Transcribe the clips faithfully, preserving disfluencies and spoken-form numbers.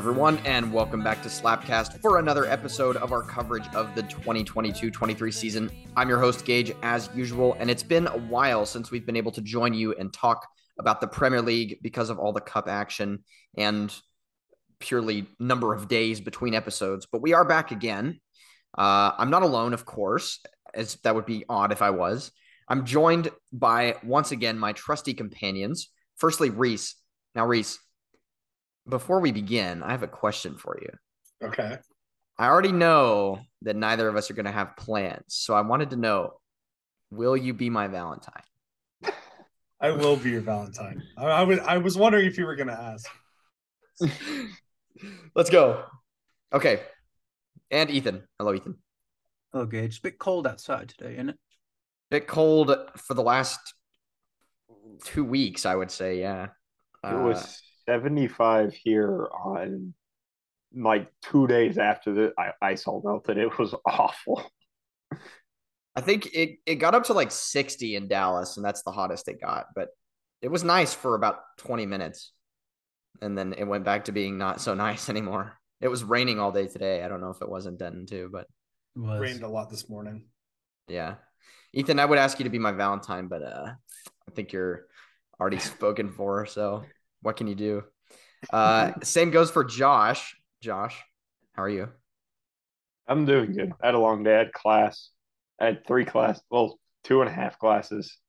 everyone, and welcome back to Slapcast for another episode of our coverage of the twenty twenty-two twenty-three season. I'm your host, Gage, as usual, and it's been a while since we've been able to join you and talk about the Premier League because of all the cup action and purely number of days between episodes. But we are back again. Uh, I'm not alone, of course, as that would be odd if I was. I'm joined by, once again, my trusty companions. Firstly, Reese. Now, Reese, before we begin, I have a question for you. Okay. I already know that neither of us are going to have plans, so I wanted to know, will you be my Valentine? I will be your Valentine. I, I was I was wondering if you were going to ask. Let's go. Okay. And Ethan. Hello, Ethan. Hello, Gage. It's a bit cold outside today, isn't it? Bit cold for the last two weeks, I would say, yeah. It was seventy-five here on like two days after the ice all melted. It was awful. I think it, it got up to like sixty in Dallas, and that's the hottest it got. But it was nice for about twenty minutes. And then it went back to being not so nice anymore. It was raining all day today. I don't know if it wasn't then too, but it was. Rained a lot this morning. Yeah. Ethan, I would ask you to be my Valentine, but uh, I think you're already spoken for, so what can you do? Uh, same goes for Josh. Josh, how are you? I'm doing good. I had a long day. I had class. I had three classes, well, two and a half classes.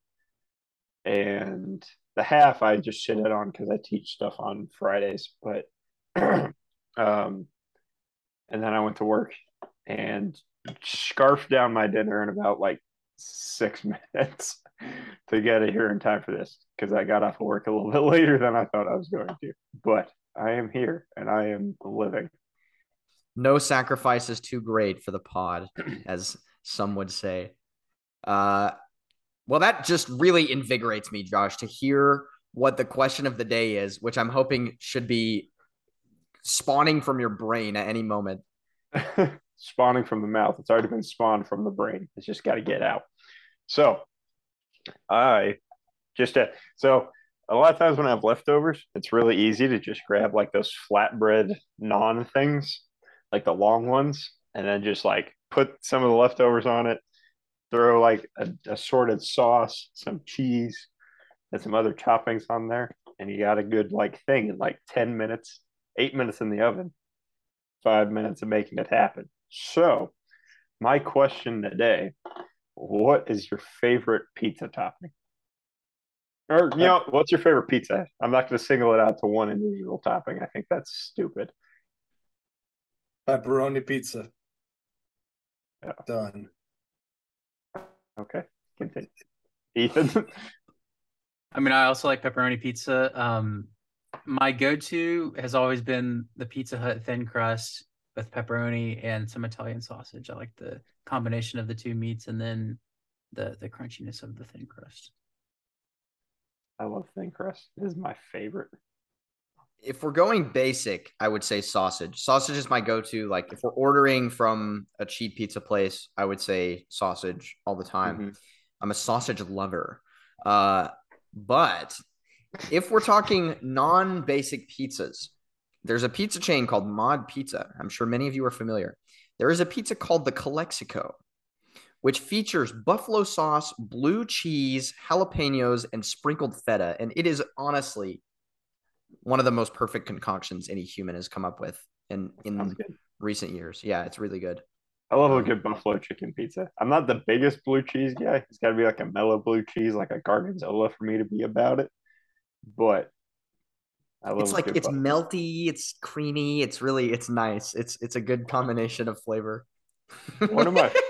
And the half I just shitted on because I teach stuff on Fridays. But, um, and then I went to work and scarfed down my dinner in about like six minutes to get it here in time for this because I got off of work a little bit later than I thought I was going to. But I am here and I am living. No sacrifice is too great for the pod, as some would say. Uh, well, that just really invigorates me, Josh, to hear what the question of the day is, which I'm hoping should be spawning from your brain at any moment. Spawning from the mouth. It's already been spawned from the brain. It's just got to get out. So I just, uh, so a lot of times when I have leftovers, it's really easy to just grab like those flatbread naan things, like the long ones, and then just like put some of the leftovers on it, throw like a assorted sauce, some cheese, and some other toppings on there, and you got a good like thing in like ten minutes, eight minutes in the oven, five minutes of making it happen. So my question today, what is your favorite pizza topping? Or, you know, what's your favorite pizza? I'm not going to single it out to one individual topping. I think that's stupid. Pepperoni pizza. Yeah. Done. Okay. Continue. Ethan? I mean, I also like pepperoni pizza. Um, my go-to has always been the Pizza Hut thin crust with pepperoni and some Italian sausage. I like the combination of the two meats and then the the crunchiness of the thin crust. I love thin crust. It is my favorite. If we're going basic, I would say sausage. Sausage is my go-to. Like if we're ordering from a cheap pizza place, I would say sausage all the time. Mm-hmm. I'm a sausage lover. Uh, but if we're talking non-basic pizzas, there's a pizza chain called Mod Pizza. I'm sure many of you are familiar. There is a pizza called the Calexico, which features buffalo sauce, blue cheese, jalapenos, and sprinkled feta. And it is honestly one of the most perfect concoctions any human has come up with in, in recent years. Yeah, it's really good. I love a good buffalo chicken pizza. I'm not the biggest blue cheese guy. It's got to be like a mellow blue cheese, like a Gorgonzola for me to be about it. But I love it's like it's butter. melty, it's creamy, it's really it's nice. It's it's a good combination of flavor. One of my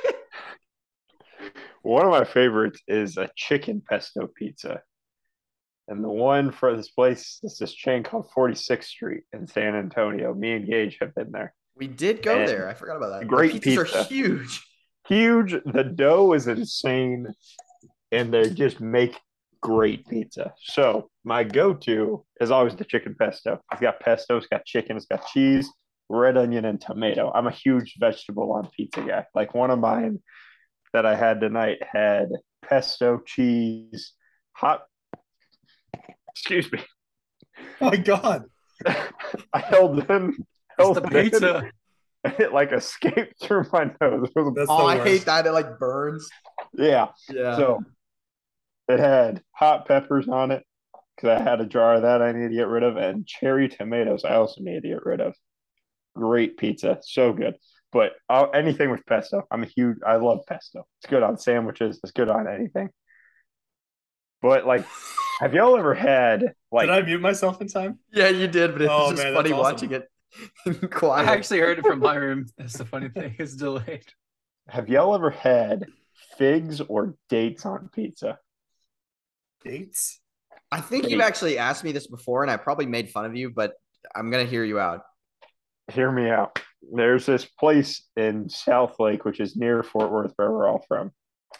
one of my favorites is a chicken pesto pizza. And the one for this place is this chain called forty-sixth Street in San Antonio. Me and Gage have been there. We did go and there. I forgot about that. Great the pizzas pizza. Are huge. Huge. The dough is insane. And they just make great pizza. So my go-to is always the chicken pesto. It's got pesto, it's got chicken, it's got cheese, red onion, and tomato. I'm a huge vegetable on pizza guy. Like one of mine that I had tonight had pesto, cheese, hot excuse me. Oh my God. I held them It's the melted in, pizza. and it like escaped through my nose. It was- That's Oh, the I worst. hate that. It like burns. yeah. Yeah. So it had hot peppers on it because I had a jar of that I need to get rid of, and cherry tomatoes I also need to get rid of. Great pizza, so good. But uh, anything with pesto, I'm a huge. I love pesto. It's good on sandwiches. It's good on anything. But like, have y'all ever had like? Did I mute myself in time? Yeah, you did, but it Oh, was just man, funny that's awesome. watching it I quiet. actually heard it from my room. That's the funny thing. It's delayed. Have y'all ever had figs or dates on pizza? Dates? I think you've actually asked me this before, and I probably made fun of you, but I'm gonna hear you out. Hear me out. There's this place in South Lake, which is near Fort Worth, where we're all from.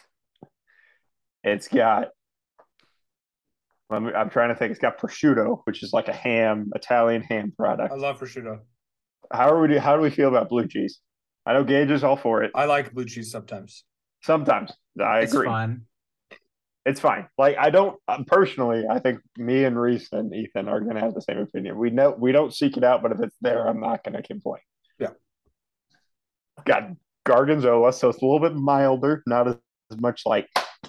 It's got, let me, I'm trying to think, it's got prosciutto, which is like a ham, Italian ham product. I love prosciutto. How are we? How do we feel about blue cheese? I know Gage is all for it. I like blue cheese sometimes. Sometimes I It's agree. fun. It's fine. Like I don't um, personally. I think me and Reese and Ethan are going to have the same opinion. We know we don't seek it out, but if it's there, I'm not going to complain. Yeah. Got Gargonzola, so it's a little bit milder, not as, as much like.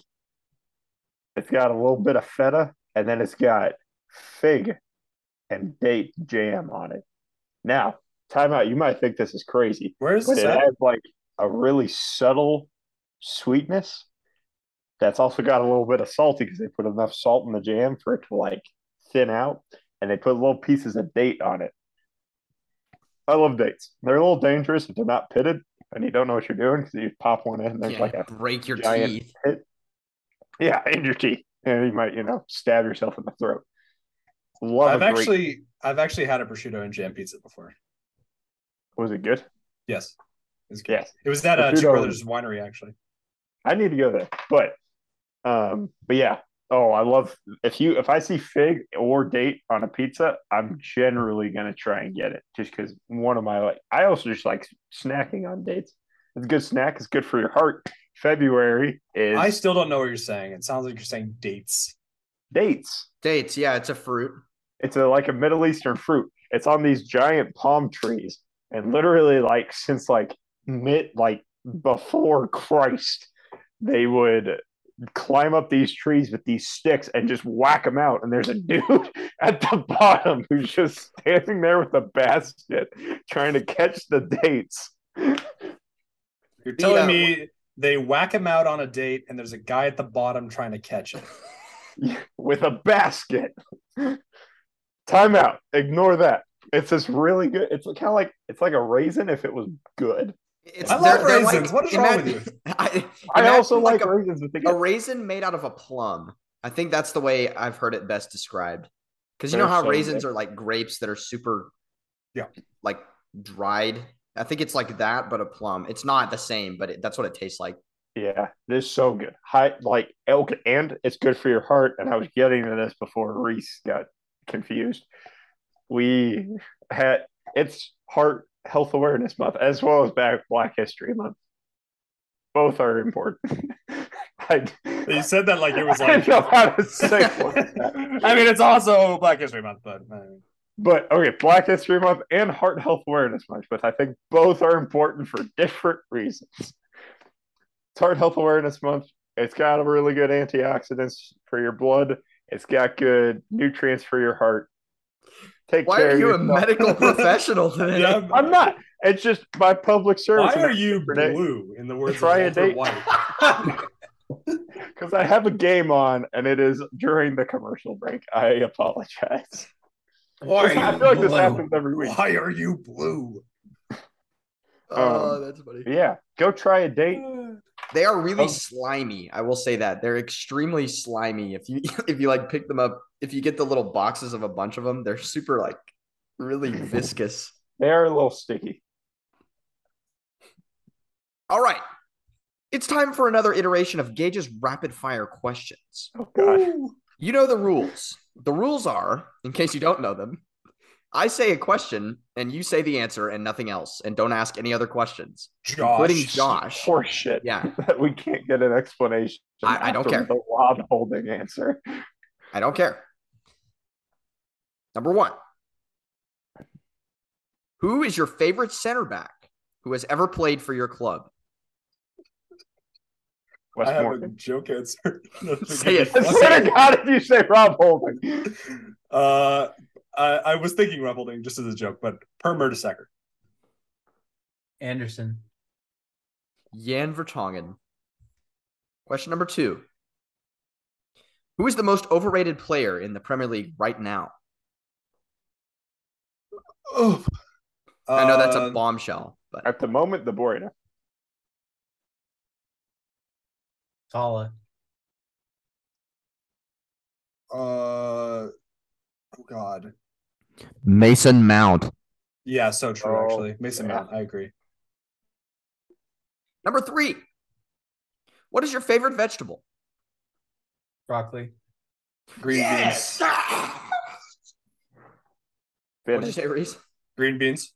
It's got a little bit of feta, and then it's got fig and date jam on it. Now, time out. You might think this is crazy, Where is but this it at? has like a really subtle sweetness. That's also got a little bit of salty because they put enough salt in the jam for it to like thin out, and they put little pieces of date on it. I love dates. They're a little dangerous if they're not pitted and you don't know what you're doing because you pop one in and there's Yeah, like a break your giant teeth. pit. Yeah, in your teeth, and you might you know stab yourself in the throat. Love I've a great. actually I've actually had a prosciutto and jam pizza before. Was it good? Yes. It was good. Yes. It was at uh, Prosciutto- Two Brothers Winery, actually. I need to go there, but um, but yeah. Oh, I love if you if I see fig or date on a pizza, I'm generally gonna try and get it just because one of my like I also just like snacking on dates. It's a good snack. It's good for your heart. February is I still don't know what you're saying. It sounds like you're saying dates. dates. Dates, yeah, it's a fruit. It's a like a Middle Eastern fruit. It's on these giant palm trees, and literally like since like mid like before Christ, they would climb up these trees with these sticks and just whack them out. And there's a dude at the bottom who's just standing there with a basket trying to catch the dates. You're telling Yeah. me they whack him out on a date and there's a guy at the bottom trying to catch it. With a basket. Time out. Ignore that. It's this really good. It's kind of like it's like a raisin if it was good. It's, I love they're- they're raisins. What is wrong with imagine- I, I imagine also like a, raisins, but they a get raisin made out of a plum. I think that's the way I've heard it best described. Because you They're know how so raisins good. are like grapes that are super, Yeah. like dried. I think it's like that, but a plum. It's not the same, but it, that's what it tastes like. Yeah, this is so good. High like elk, and it's good for your heart. And I was getting to this before Reese got confused. We had it's Heart Health Awareness Month as well as Black Black History Month. Both are important. I, You said that like it was I like. don't know how to say it. I mean, it's also Black History Month, but uh, But okay, Black History Month and Heart Health Awareness Month, but I think both are important for different reasons. It's Heart Health Awareness Month. It's got a really good antioxidants for your blood. It's got good nutrients for your heart. Take Why care are of you a yourself. memedical professional today? yeah. I'm not. It's just my public service. Why are you blue? In the words Try a of Walter date. White. Because I have a game on and it is during the commercial break. I apologize. Why I are you feel like this blue? happens every week. Why are you blue? Oh, Um, that's funny. Yeah, go try a date. They are really Oh. slimy. I will say that they're extremely slimy. If you if you like pick them up, if you get the little boxes of a bunch of them, they're super like really viscous. They are a little sticky. All right, it's time for another iteration of Gage's rapid fire questions. Oh God. You know the rules. The rules are, in case you don't know them, I say a question and you say the answer and nothing else, and don't ask any other questions, including Josh. Josh. Horse shit. Yeah, That we can't get an explanation. I- I don't after care. The Rob Holding answer. I don't care. Number one. Who is your favorite center back who has ever played for your club? I have Westmore. a joke answer. Say it. I swear to God, if you say Rob Holding. Uh, I, I was thinking Rob Holding just as a joke, but Per Mertesacker. Anderson. Jan Vertonghen. Question number two. Who is the most overrated player in the Premier League right now? Oh, I know that's a uh, bombshell, but At the moment, the Borina. Tala. Uh, oh God. Mason Mount. Yeah, so true. Oh, Actually, Mason yeah. Mount. I agree. Number three. What is your favorite vegetable? Broccoli. Green Yes! beans. What'd you say, Reese? Green beans.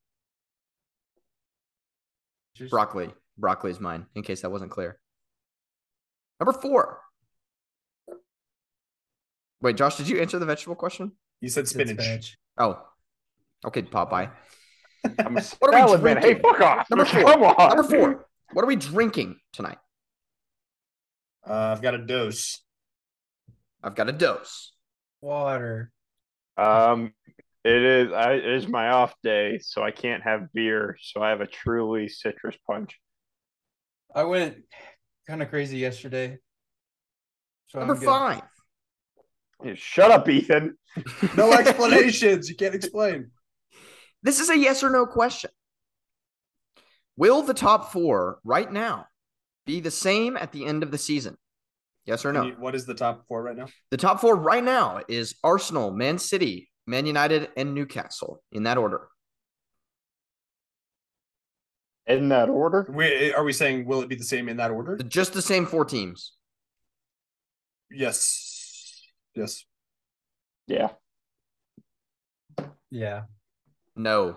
Just Broccoli. Broccoli is mine, in case that wasn't clear. Number four. Wait, Josh, did you answer the vegetable question? You said spinach. spinach. Oh. Okay, Popeye. I'm a What are we salad man. Hey, drinking? fuck off. Number four. Come on. Number four. What are we drinking tonight? Uh, I've got a dose. I've got a dose. Water. Um, it is I it is my off day, so I can't have beer. So I have a truly citrus punch. I went kind of crazy yesterday. So Number I'm good. five. Hey, shut up, Ethan. No explanations. You can't explain. This is a yes or no question. Will the top four right now be the same at the end of the season? Yes or no? You- what is the top four right now? The top four right now is Arsenal, Man City, Man United, and Newcastle in that order. In that order? We, are we saying will it be the same in that order? Just the same four teams. Yes. Yes. Yeah. Yeah. No.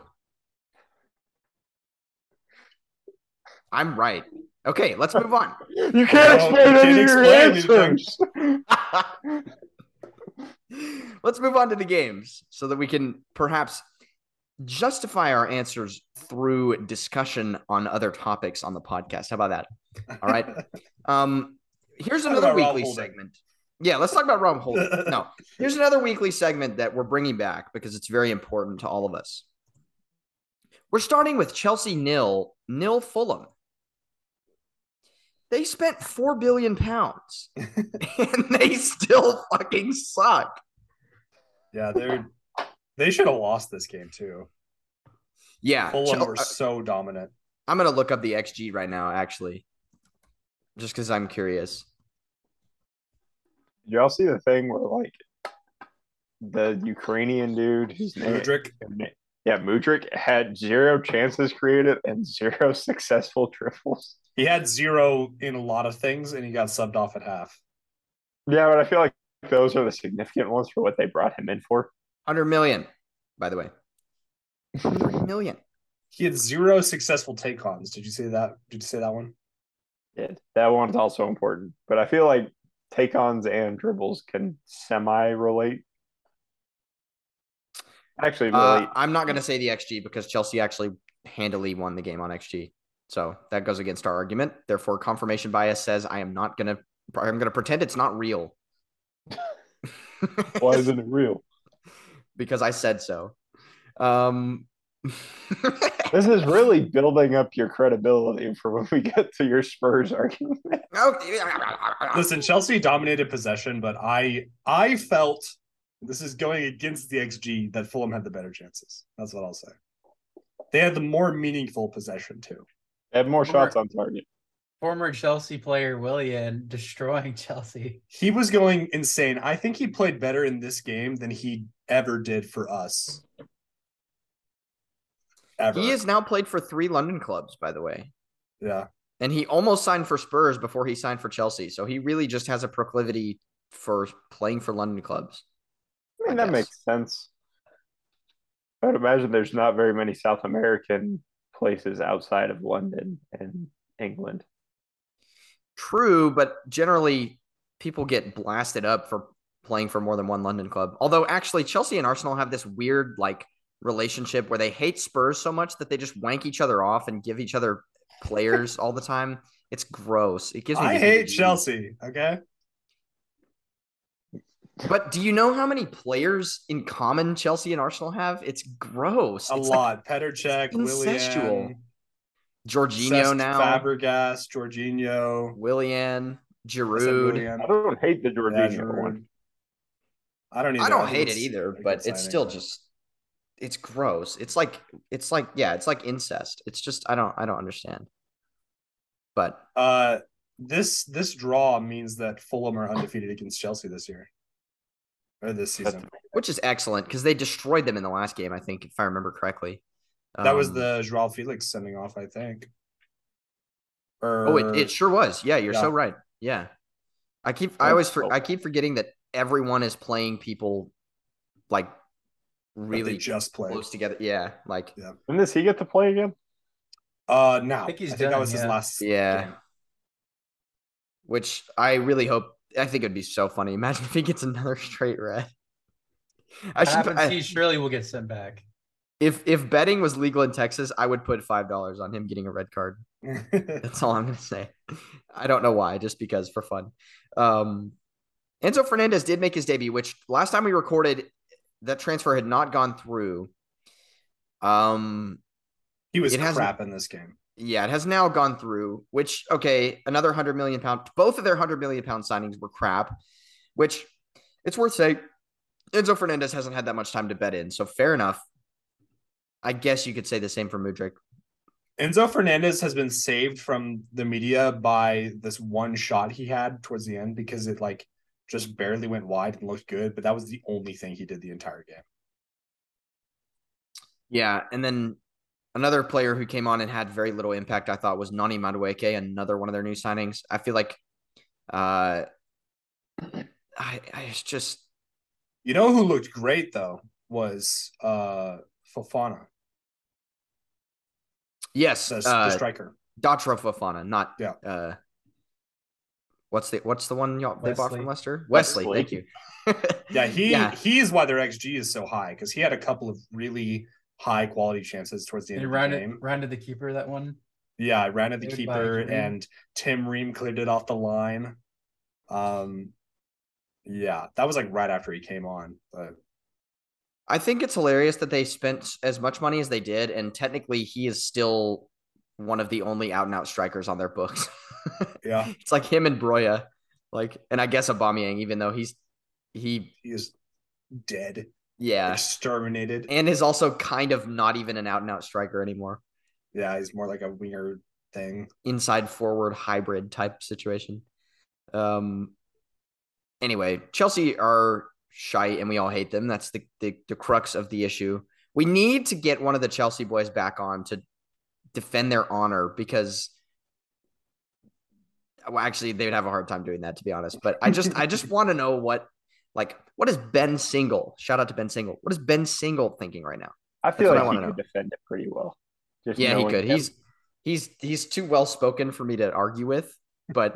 I'm right. Okay, let's move on. You can't No, explain you any can't of your explain answers. Let's move on to the games so that we can perhaps justify our answers through discussion on other topics on the podcast. How about that? All right. Um, here's Talk another about Rob weekly Holding. segment. Yeah, let's talk about Rob Holding. No, here's another weekly segment that we're bringing back because it's very important to all of us. We're starting with Chelsea nil, nil Fulham. They spent four billion pounds and they still fucking suck. Yeah, they're they should have lost this game too. Yeah. Fulham Chel- were so dominant. I'm going to look up the X G right now, actually, just because I'm curious. Did y'all see the thing where like the Ukrainian dude whose name Mudryk. yeah, Mudryk had zero chances created and zero successful triples. He had zero in a lot of things, and he got subbed off at half. Yeah, but I feel like those are the significant ones for what they brought him in for. one hundred million, by the way. one hundred million. He had zero successful take-ons. Did you say that? Did you say that one? Yeah, that one's also important. But I feel like take-ons and dribbles can semi-relate. Actually, really, Uh, I'm not going to say the X G because Chelsea actually handily won the game on X G. So that goes against our argument. Therefore, confirmation bias says I am not going to I'm going to pretend it's not real. why isn't it real? Because I said so. Um, This is really building up your credibility for when we get to your Spurs argument. okay. Listen, Chelsea dominated possession, but I I felt this is going against the X G that Fulham had the better chances. That's what I'll say. They had the more meaningful possession too. They had more shots on target. Former Chelsea player Willian destroying Chelsea. He was going insane. I think he played better in this game than he ever did for us. Ever. He has now played for three London clubs, by the way. Yeah. And he almost signed for Spurs before he signed for Chelsea. So he really just has a proclivity for playing for London clubs. I mean, I that guess. makes sense. I would imagine there's not very many South American places outside of London and England. True, but generally people get blasted up for playing for more than one London club. Although actually Chelsea and Arsenal have this weird like relationship where they hate Spurs so much that they just wank each other off and give each other players all the time. It's gross. It gives me. I the hate heebie-jeebies. Chelsea. Okay. But do you know how many players in common Chelsea and Arsenal have? It's gross. A it's lot. like Petr Cech, incestual. Willian, Jorginho Cesc now. Fabregas, Jorginho, Willian, Giroud. Willian. I don't hate the Jorginho Yeah, one. I don't either. I don't I think hate it it's either, a good but it's signing, still but- just it's gross. It's like it's like yeah, it's like incest. It's just I don't I don't understand. But Uh, this this draw means that Fulham are undefeated against Chelsea this year, or this season. which is excellent because they destroyed them in the last game, I think, if I remember correctly. That was Um, the Joao Felix sending off, I think. Or Oh, it, it sure was. Yeah, you're Yeah. so right. Yeah. I keep I Oh, always for, oh. I keep forgetting that everyone is playing people like that they really just played. close together. Yeah, like Yeah. When does he get to play again? Uh, now I think think, he's that done, was his yeah. last. yeah. game. Which I really hope I think it'd be so funny. Imagine if he gets another straight red. I What should happens? I- He surely will get sent back. if if betting was legal in Texas, I would put five dollars on him getting a red card. That's all I'm gonna say. I don't know why, just because for fun. Um, Enzo Fernandez did make his debut, which last time we recorded, that transfer had not gone through. Um, He was It hasn't- crap in this game. yeah, it has now gone through. Which okay, another hundred million pound. Both of their hundred million pound signings were crap. Which it's worth saying, Enzo Fernandez hasn't had that much time to bet in, so fair enough. I guess you could say the same for Mudryk. Enzo Fernandez has been saved from the media by this one shot he had towards the end because it like just barely went wide and looked good, but that was the only thing he did the entire game. Yeah, and then another player who came on and had very little impact, I thought, was Nani Madueke, another one of their new signings. I feel like, uh, I, I it's just You know who looked great though was uh Fofana, yes, the, uh, the striker. Datra Fofana, not Yeah. Uh, what's the what's the one y'all they bought Wesley. from Leicester? Wesley, Wesley. thank you. Yeah, he yeah, he's why their X G is so high because he had a couple of really high quality chances towards the end He of the rounded game. rounded the keeper that one. Yeah, I ran at the Cleared by keeper Ream. and Tim Ream cleared it off the line. Um, yeah, that was like right after he came on. But I think it's hilarious that they spent as much money as they did, and technically he is still one of the only out and out strikers on their books. yeah, It's like him and Broya, like, and I guess Aubameyang, even though he's he, he is dead, yeah, exterminated. and is also kind of not even an out and out striker anymore. Yeah, he's more like a winger thing. Inside forward hybrid type situation. Um. Anyway, Chelsea are shite, and we all hate them. That's the, the the crux of the issue. We need to get one of the Chelsea boys back on to defend their honor because, well, actually, they would have a hard time doing that, to be honest. But I just I just want to know what like what is Ben Single? Shout out to Ben Single. What is Ben Single thinking right now? I feel That's what I like he wanna could defend it pretty well. Just Yeah, he knowing could. him. He's he's he's too well spoken for me to argue with, but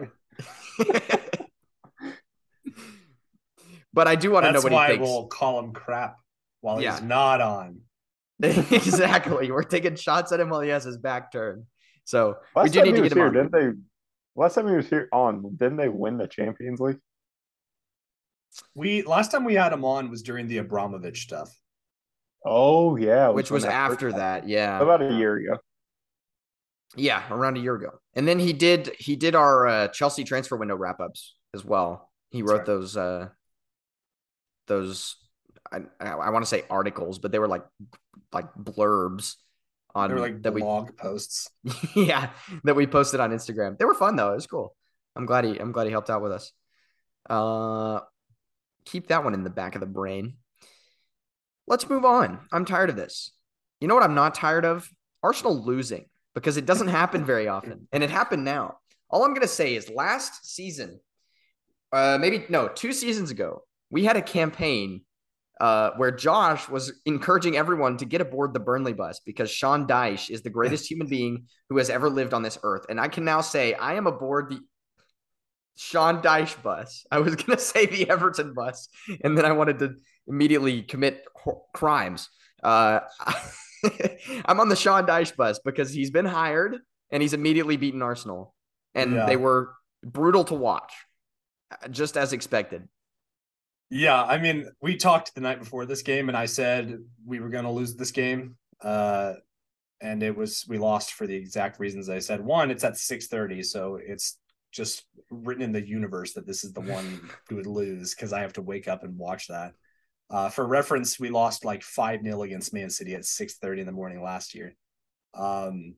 but I do want to know That's what why he thinks. we'll call him crap while Yeah. he's not on. Exactly. We're taking shots at him while he has his back turned. So we Last do time need he to was get him here, on. didn't they? Last time he was here on, didn't they win the Champions League? We last time we had him on was during the Abramovich stuff. Oh yeah, it Which when was that first after happened. that, yeah. About a year ago. Yeah, around a year ago. And then he did he did our uh, Chelsea transfer window wrap ups as well. He That's wrote right. those uh those I, I want to say articles, but they were like like blurbs on They were like that we blog posts. yeah, that we posted on Instagram. They were fun though. It was cool. I'm glad he I'm glad he helped out with us. Uh keep that one in the back of the brain. Let's move on. I'm tired of this. You know what I'm not tired of? Arsenal losing because it doesn't happen very often. And it happened now. All I'm going to say is last season, uh, maybe no, two seasons ago, we had a campaign uh, where Josh was encouraging everyone to get aboard the Burnley bus because Sean Dyche is the greatest human being who has ever lived on this earth. And I can now say I am aboard the Sean Dyche bus. I was going to say the Everton bus, and then I wanted to immediately commit ho- crimes. Uh, I'm on the Sean Dyche bus because he's been hired and he's immediately beaten Arsenal, and Yeah. they were brutal to watch, just as expected. Yeah, I mean, we talked the night before this game, and I said we were going to lose this game, uh, and it was we lost for the exact reasons I said. One, it's at six thirty, so it's just written in the universe that this is the one we would lose because I have to wake up and watch that. Uh, for reference, we lost like five nil against Man City at six thirty in the morning last year. Um,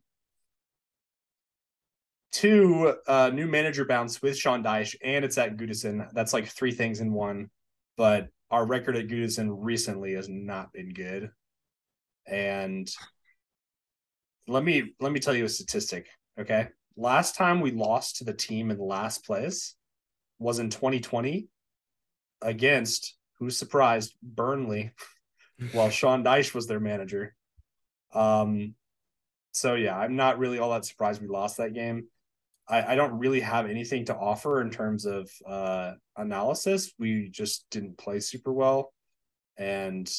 two, uh, new manager bounce with Sean Dyche, and it's at Goodison. That's like three things in one. But our record at Goodison recently has not been good. And let me let me tell you a statistic, okay? Last time we lost to the team in last place was in twenty twenty against, who's surprised, Burnley, while Sean Dyche was their manager. Um, so yeah, I'm not really all that surprised we lost that game. I, I don't really have anything to offer in terms of uh, analysis. We just didn't play super well. And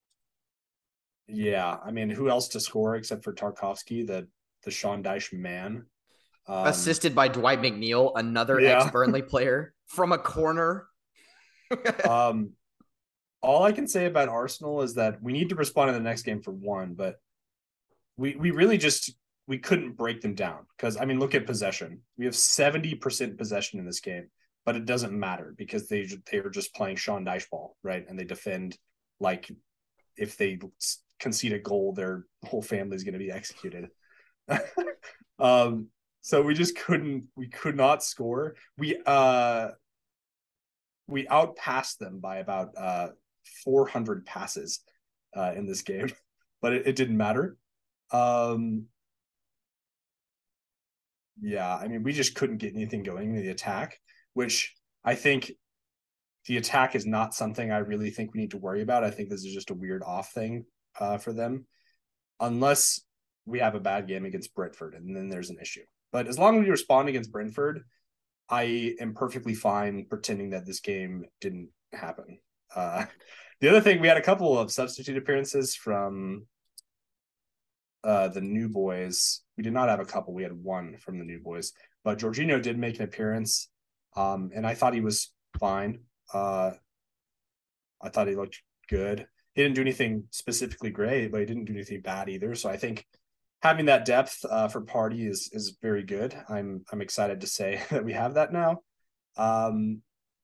yeah, I mean, who else to score except for Tarkovsky, the the Sean Dyche man? Um, Assisted by Dwight McNeil, another yeah. ex-Burnley player, from a corner. um, all I can say about Arsenal is that we need to respond in the next game for one, but we we really just we couldn't break them down because I mean, look at possession. We have seventy percent possession in this game, but it doesn't matter because they they are just playing Sean Dyche ball, right? And they defend like if they concede a goal, their whole family is going to be executed. um, so we just couldn't, we could not score. We uh, we outpassed them by about uh four hundred passes uh, in this game, but it, it didn't matter. Um, yeah, I mean, we just couldn't get anything going in the attack, which I think the attack is not something I really think we need to worry about. I think this is just a weird off thing uh, for them, unless we have a bad game against Brentford, and then there's an issue. But as long as we respond against Brentford, I am perfectly fine pretending that this game didn't happen. Uh, the other thing, we had a couple of substitute appearances from uh, the new boys. We did not have a couple. We had one from the new boys. But Jorginho did make an appearance, um, and I thought he was fine. Uh, I thought he looked good. He didn't do anything specifically great, but he didn't do anything bad either. So I think having that depth uh, for Partey is is very good. I'm I'm excited to say that we have that now. Um,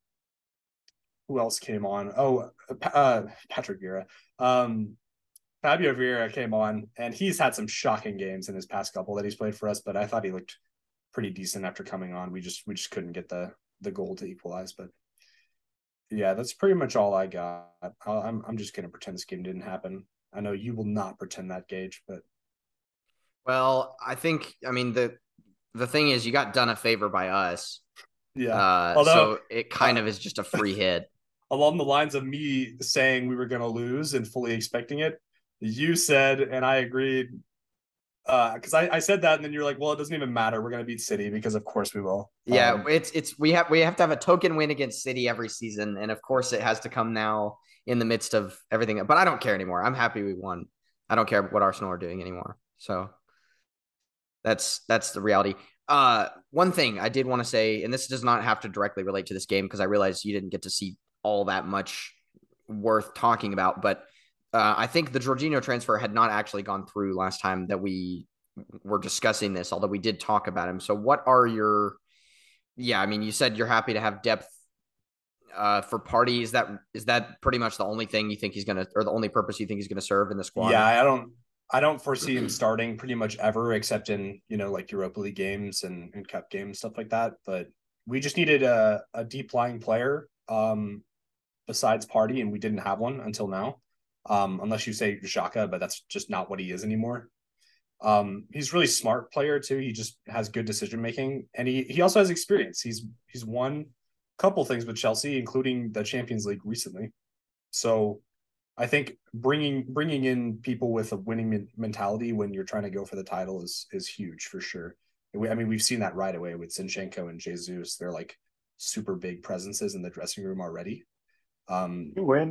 who else came on? Oh, uh, Patrick Vieira. Um, Fabio Vieira came on, and he's had some shocking games in his past couple that he's played for us. But I thought he looked pretty decent after coming on. We just we just couldn't get the the goal to equalize, but. Yeah, that's pretty much all I got. I'm I'm just gonna pretend this game didn't happen. I know you will not pretend that, Gage, but well, I think I mean the the thing is you got done a favor by us. Yeah. Uh, Although, so it kind uh, of is just a free hit. Along the lines of me saying we were gonna lose and fully expecting it, you said, and I agreed. Because uh, I, I said that, and then you're like, "Well, it doesn't even matter. We're gonna beat City because, of course, we will." Yeah, um, it's it's we have we have to have a token win against City every season, and of course, it has to come now in the midst of everything. But I don't care anymore. I'm happy we won. I don't care what Arsenal are doing anymore. So that's that's the reality. Uh, one thing I did want to say, and this does not have to directly relate to this game because I realized you didn't get to see all that much worth talking about, but. Uh, I think the Jorginho transfer had not actually gone through last time that we were discussing this, although we did talk about him. So what are your, yeah, I mean, you said you're happy to have depth uh, for Partey. Is that, is that pretty much the only thing you think he's going to, or the only purpose you think he's going to serve in the squad? Yeah, I don't, I don't foresee him starting pretty much ever, except in, you know, like Europa League games and, and cup games, stuff like that. But we just needed a, a deep lying player um, besides Partey, and we didn't have one until now. Um, unless you say Xhaka, but that's just not what he is anymore. Um, he's a really smart player too. He just has good decision making, and he he also has experience. He's he's won a couple things with Chelsea, including the Champions League recently. So I think bringing bringing in people with a winning mentality when you're trying to go for the title is is huge for sure. I mean, we've seen that right away with Zinchenko and Jesus. They're like super big presences in the dressing room already. Um, you win.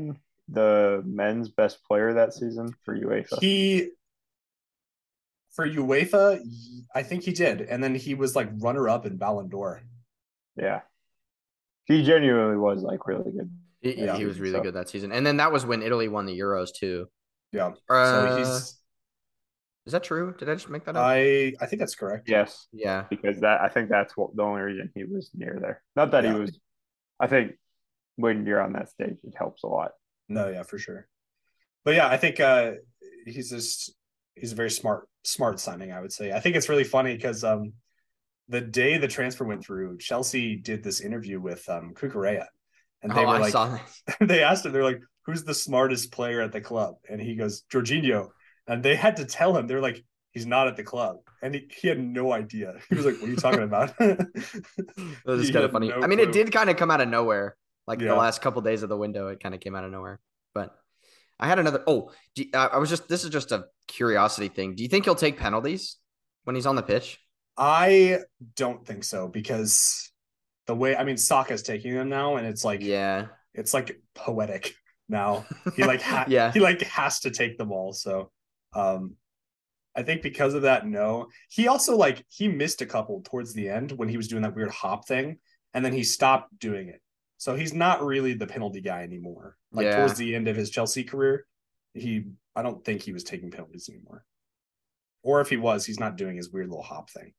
the men's best player that season for UEFA? He for UEFA, I think he did, and then he was like runner up in Ballon d'Or. Yeah, he genuinely was like really good. He, yeah, he was really so. good that season, and then that was when Italy won the Euros too. Yeah, uh, so he's. Is that true? Did I just make that up? I I think that's correct. Yes. Yeah. Because that I think that's what the only reason he was near there. Not that yeah. he was. I think when you're on that stage, it helps a lot. No, yeah, for sure. But yeah, I think uh, he's just he's a very smart smart signing. I would say. I think it's really funny because um, the day the transfer went through, Chelsea did this interview with um, Cucurella, and they oh, were I like, saw that. they asked him, they're like, "Who's the smartest player at the club?" And he goes, "Jorginho." And they had to tell him, they're like, he's not at the club. And he, he had no idea. He was like, what are you talking about? That was kind of funny. No I mean, clue. It did kind of come out of nowhere. Like yeah. the last couple of days of the window, it kind of came out of nowhere. But I had another. Oh, do, uh, I was just, this is just a curiosity thing. Do you think he'll take penalties when he's on the pitch? I don't think so because the way, I mean, Saka's taking them now. And it's like, yeah, it's like poetic now. He like, ha- yeah, he like has to take them all. So, Um, I think because of that, no. He also like he missed a couple towards the end when he was doing that weird hop thing, and then he stopped doing it. So he's not really the penalty guy anymore. Like yeah. towards the end of his Chelsea career, he I don't think he was taking penalties anymore. Or if he was, he's not doing his weird little hop thing.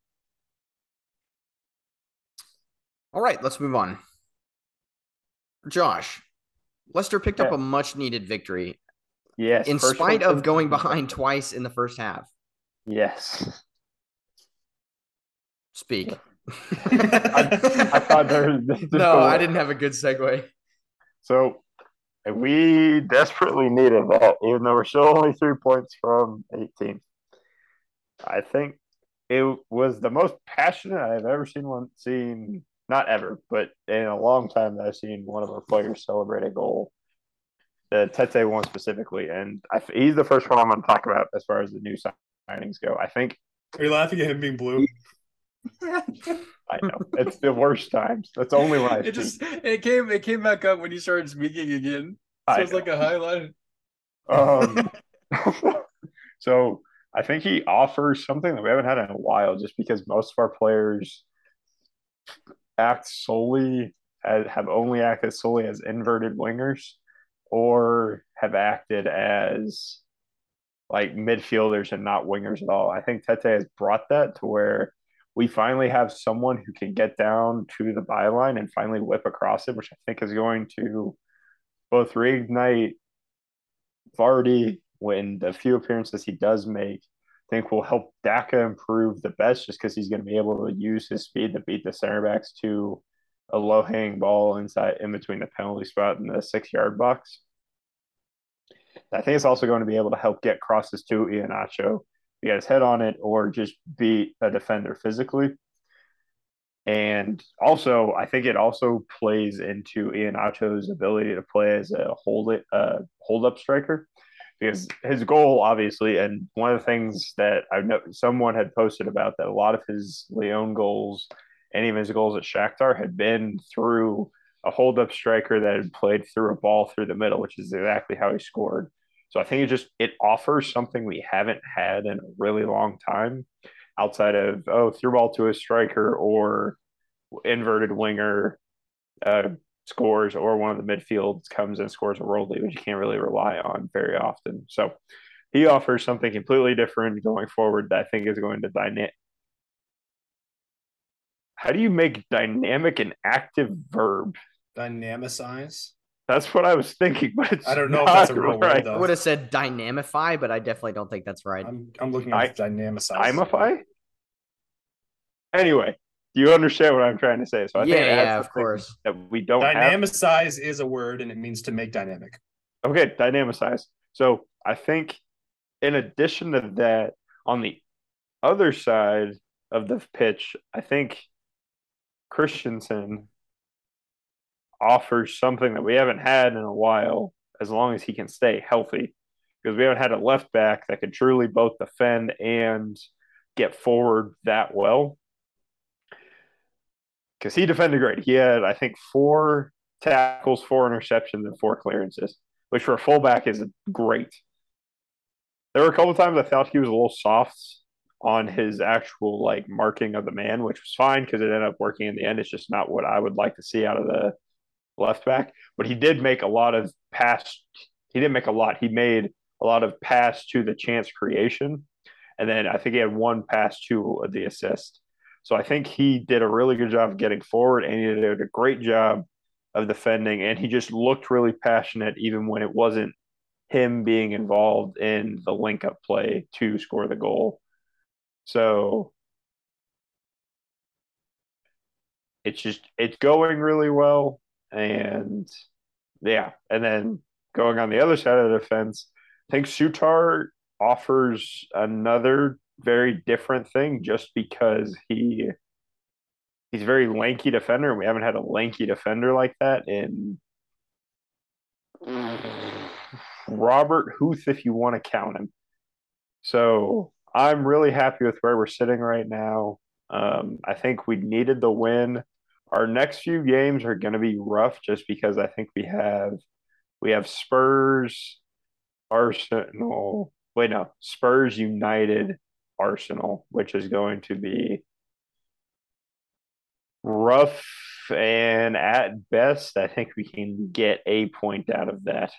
All right, let's move on. Josh, Leicester picked yeah. up a much needed victory. Yes. In spite of going behind twice in the first half. Yes. Speak. I, I thought there was. No, I didn't have a good segue. So we desperately needed that, even though we're still only three points from eighteen. I think it was the most passionate I've ever seen one seen, not ever, but in a long time that I've seen one of our players celebrate a goal. The Tete one specifically, and I, he's the first one I'm going to talk about as far as the new signings go. I think. Are you laughing at him being blue? I know it's the worst times. That's only when I. It just it came it came back up when you started speaking again. So I it's know. Like a highlight. Um. So I think he offers something that we haven't had in a while, just because most of our players act solely as, have only acted solely as inverted wingers, or have acted as like midfielders and not wingers at all. I think Tete has brought that to where we finally have someone who can get down to the byline and finally whip across it, which I think is going to both reignite Vardy when the few appearances he does make. I think will help Daka improve the best, just because he's going to be able to use his speed to beat the center backs to a low-hanging ball inside in between the penalty spot and the six-yard box. I think it's also going to be able to help get crosses to Iheanacho, get his head on it, or just beat a defender physically. And also, I think it also plays into Iheanacho's ability to play as a hold it, uh, hold-up striker, because his goal, obviously, and one of the things that I know someone had posted about that a lot of his Lyon goals and even his goals at Shakhtar had been through a hold-up striker that had played through a ball through the middle, which is exactly how he scored. So I think it just it offers something we haven't had in a really long time, outside of oh through ball to a striker or inverted winger uh, scores, or one of the midfields comes and scores a worldly, which you can't really rely on very often. So he offers something completely different going forward that I think is going to dynamic. How do you make dynamic an active verb? Dynamicize. That's what I was thinking, but it's I don't know if that's a real right. word, though. I would have said dynamify, but I definitely don't think that's right. I'm I'm looking at dynamicize. Dynamify? Anyway, do you understand what I'm trying to say? So I yeah, think it yeah, of course. That we don't dynamicize have. is a word, and it means to make dynamic. Okay, dynamicize. So I think in addition to that, on the other side of the pitch, I think Christensen offers something that we haven't had in a while, as long as he can stay healthy, because we haven't had a left back that could truly both defend and get forward that well. Because he defended great. He had, I think, four tackles, four interceptions, and four clearances. which for a fullback is great. There were a couple times I felt he was a little soft on his actual like marking of the man, which was fine because it ended up working in the end. It's just not what I would like to see out of the left back. But he did make a lot of pass. He didn't make a lot. He made a lot of pass to the chance creation. And then I think he had one pass to the assist. So I think he did a really good job of getting forward, and he did a great job of defending. And he just looked really passionate, even when it wasn't him being involved in the link-up play to score the goal. So it's just it's going really well. And yeah, and then going on the other side of the defense, I think Sutar offers another very different thing just because he he's a very lanky defender, and we haven't had a lanky defender like that in Robert Huth, if you want to count him. So I'm really happy with where we're sitting right now. Um, I think we needed the win. Our next few games are going to be rough just because I think we have we have Spurs, Arsenal. Wait, no, Spurs, United, Arsenal, which is going to be rough. And at best, I think we can get a point out of that.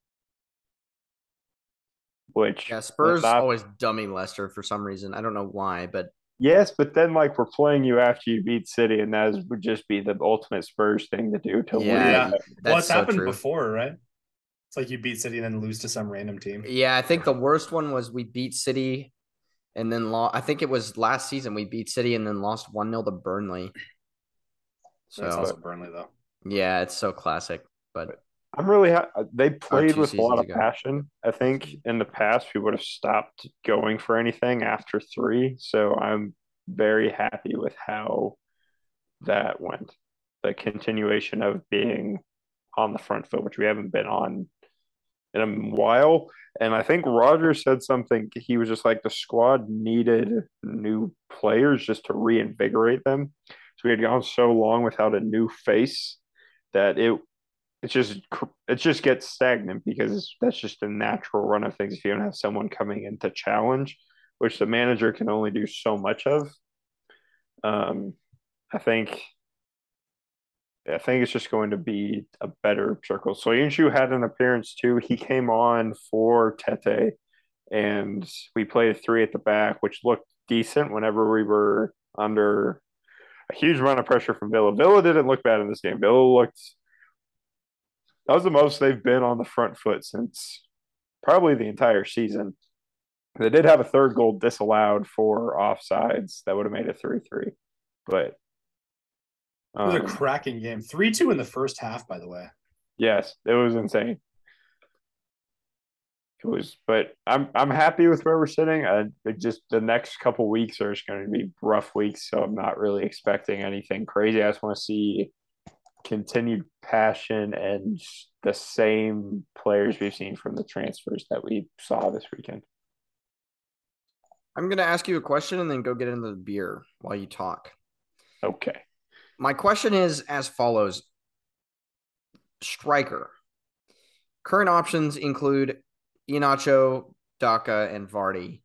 Which yeah, Spurs not, always dummy Leicester for some reason. I don't know why, but yes, but then like we're playing you after you beat City, and that would just be the ultimate Spurs thing to do. To yeah, lose. Yeah. Well, it's so happened true. before, right? It's like you beat City and then lose to some random team. Yeah, I think the worst one was we beat City and then lost. I think it was last season we beat City and then lost one nil to Burnley. So It's also Burnley, though. Yeah, it's so classic. But I'm really ha- they played two with a lot of seasons ago. passion. I think in the past we would have stopped going for anything after three. So I'm very happy with how that went. The continuation of being on the front foot, which we haven't been on in a while. And I think Roger said something. He was just like the squad needed new players just to reinvigorate them. So we had gone so long without a new face that it it just it just gets stagnant because that's just a natural run of things if you don't have someone coming in to challenge, which the manager can only do so much of. Um, I think I think it's just going to be a better circle. So Soyuncu had an appearance too. He came on for Tete, and we played three at the back, which looked decent whenever we were under a huge amount of pressure from Villa. Villa didn't look bad in this game. Villa looked that was the most they've been on the front foot since probably the entire season. They did have a third goal disallowed for offsides that would have made it three three. But It was a um, cracking game. three two in the first half, by the way. yes, it was insane. It was, but I'm I'm happy with where we're sitting. I it just the next couple weeks are just going to be rough weeks, so I'm not really expecting anything crazy. I just want to see continued passion and the same players we've seen from the transfers that we saw this weekend. I'm going to ask you a question and then go get into the beer while you talk. Okay. My question is as follows. Striker. Current options include Iheanacho, Daka, and Vardy.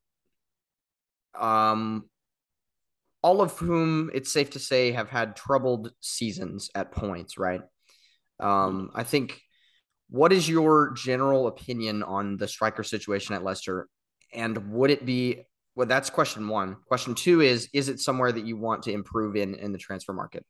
Um, all of whom, it's safe to say, have had troubled seasons at points, right? Um, I think, what is your general opinion on the striker situation at Leicester? And would it be, well, that's question one. Question two is, is it somewhere that you want to improve in in the transfer market?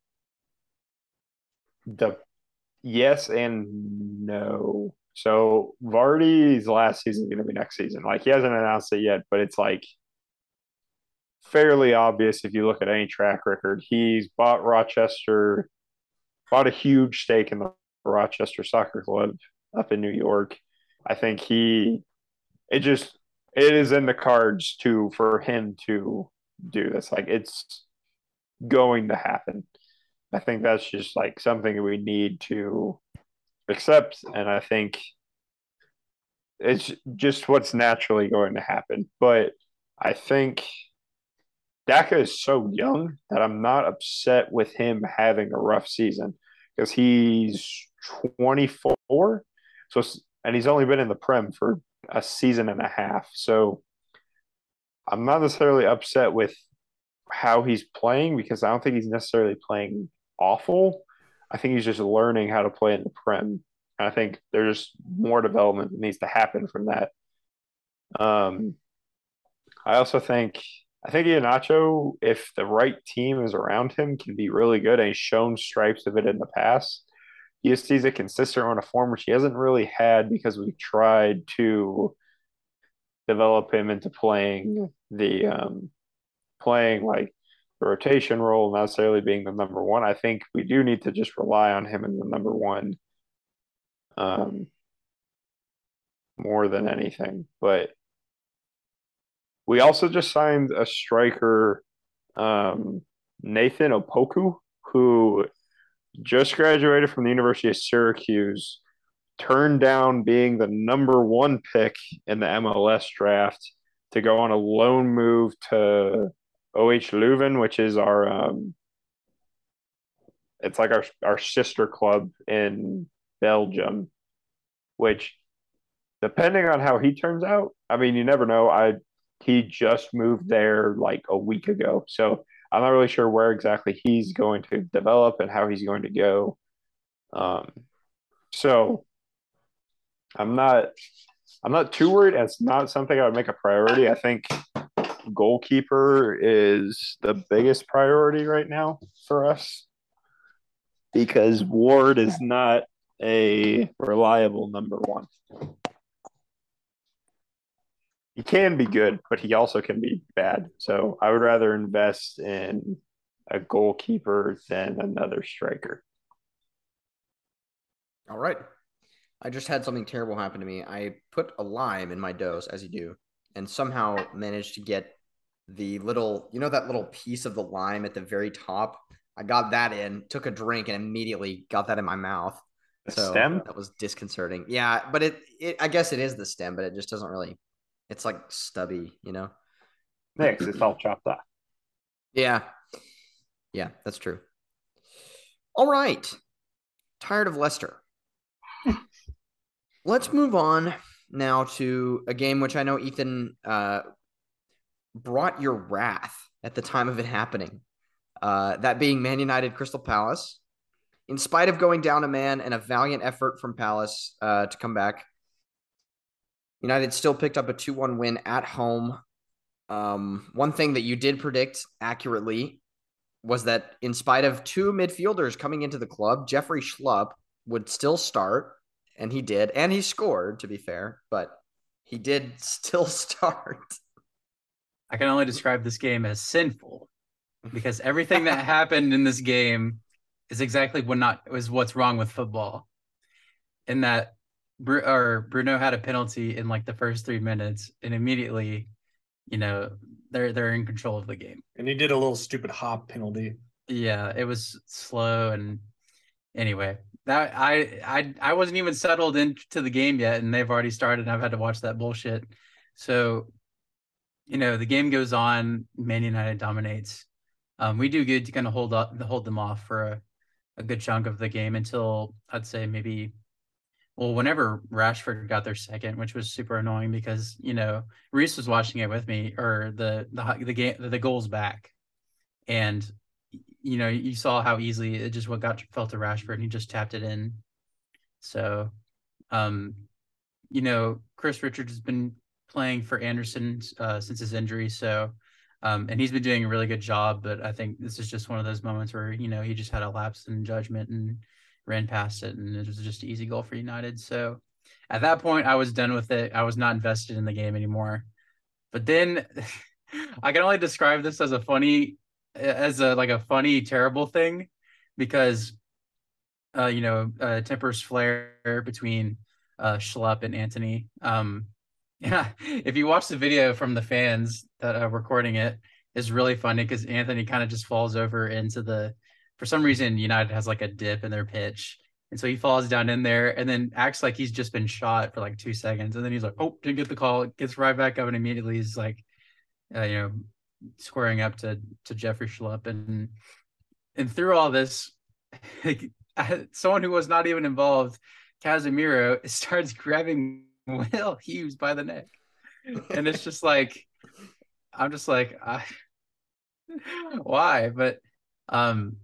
The yes and no. So Vardy's last season is going to be next season. Like he hasn't announced it yet, but it's like fairly obvious if you look at any track record. He's bought Rochester, bought a huge stake in the Rochester Soccer Club up in New York. I think he, it just, it is in the cards to for him to do this. Like it's going to happen. I think that's just like something we need to accept, and I think it's just what's naturally going to happen. But I think Daka is so young that I'm not upset with him having a rough season because he's twenty-four. So and he's only been in the Prem for a season and a half. So I'm not necessarily upset with how he's playing because I don't think he's necessarily playing awful. I think he's just learning how to play in the Prem. And I think there's more development that needs to happen from that. Um, I also think I think Iheanacho, if the right team is around him, can be really good. And he's shown stripes of it in the past. He just needs a consistent run of form, which he hasn't really had because we tried to develop him into playing the um, playing like the rotation role, not necessarily being the number one. I think we do need to just rely on him in the number one um, more than anything. But we also just signed a striker, um, Nathan Opoku, who just graduated from the University of Syracuse, turned down being the number one pick in the M L S draft to go on a loan move to O H Leuven, which is our um, it's like our our sister club in Belgium, which depending on how he turns out, I mean, you never know. I he just moved there like a week ago, so I'm not really sure where exactly he's going to develop and how he's going to go. Um, so I'm not I'm not too worried. It's not something I would make a priority. I think goalkeeper is the biggest priority right now for us because Ward is not a reliable number one. He can be good, but he also can be bad. So I would rather invest in a goalkeeper than another striker. All right. I just had something terrible happen to me. I put a lime in my dose, as you do, and somehow managed to get the little, you know, that little piece of the lime at the very top. I got that in, took a drink, and immediately got that in my mouth. The so stem? That was disconcerting. Yeah, but it, it, I guess it is the stem, but it just doesn't really. It's like stubby, you know. Next, it's all chopped up. Yeah, yeah, that's true. All right, tired of Leicester. Let's move on now to a game which I know Ethan uh, brought your wrath at the time of it happening. Uh, that being Man United Crystal Palace. In spite of going down a man and a valiant effort from Palace uh, to come back, United still picked up a two one win at home. Um, one thing that you did predict accurately was that in spite of two midfielders coming into the club, Jeffrey Schlupp would still start. And he did. And he scored, to be fair, but he did still start. I can only describe this game as sinful because everything that happened in this game is exactly what not was what's wrong with football. In that Bru- or Bruno had a penalty in like the first three minutes, and immediately, you know, they're they're in control of the game. And he did a little stupid hop penalty. Yeah, it was slow, and anyway. That I I I wasn't even settled into the game yet, and they've already started. And I've had to watch that bullshit. So, you know, the game goes on. Man United dominates. Um, we do good to kind of hold up, hold them off for a, a good chunk of the game until I'd say maybe, well, whenever Rashford got their second, which was super annoying because you know Reese was watching it with me, or the the the game the goals back, and. You know, you saw how easily it just what got fell to Rashford, and he just tapped it in. So, um, you know, Chris Richards has been playing for Anderson uh, since his injury, so um, and he's been doing a really good job. But I think this is just one of those moments where you know he just had a lapse in judgment and ran past it, and it was just an easy goal for United. So, at that point, I was done with it. I was not invested in the game anymore. But then, I can only describe this as a funny. as a like a funny terrible thing because uh you know uh tempers flare between uh Schlupp and Antony. Um yeah, if you watch the video from the fans that are recording it, it's really funny because Antony kind of just falls over into the for some reason United has like a dip in their pitch, and so he falls down in there and then acts like he's just been shot for like two seconds, and then he's like, oh, didn't get the call, gets right back up, and immediately he's like uh, you know squaring up to to Jeffrey Schlupp, and and through all this, someone who was not even involved Casemiro starts grabbing Will Hughes by the neck. And it's just like, I'm just like, I, why? But um,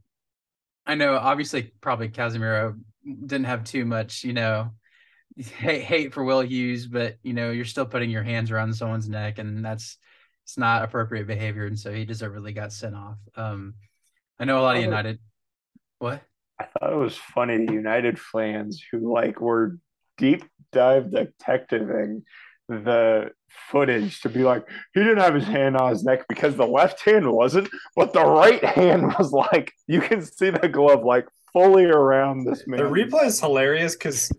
I know obviously probably Casemiro didn't have too much, you know, hate, hate for Will Hughes, but you know, you're still putting your hands around someone's neck, and that's it's not appropriate behavior, and so he deservedly got sent off. Um, I know a lot of United. What? I thought it was funny the United fans who like were deep dive detectiving the footage to be like, he didn't have his hand on his neck because the left hand wasn't, but the right hand was like, you can see the glove like fully around this man. The replay is hilarious because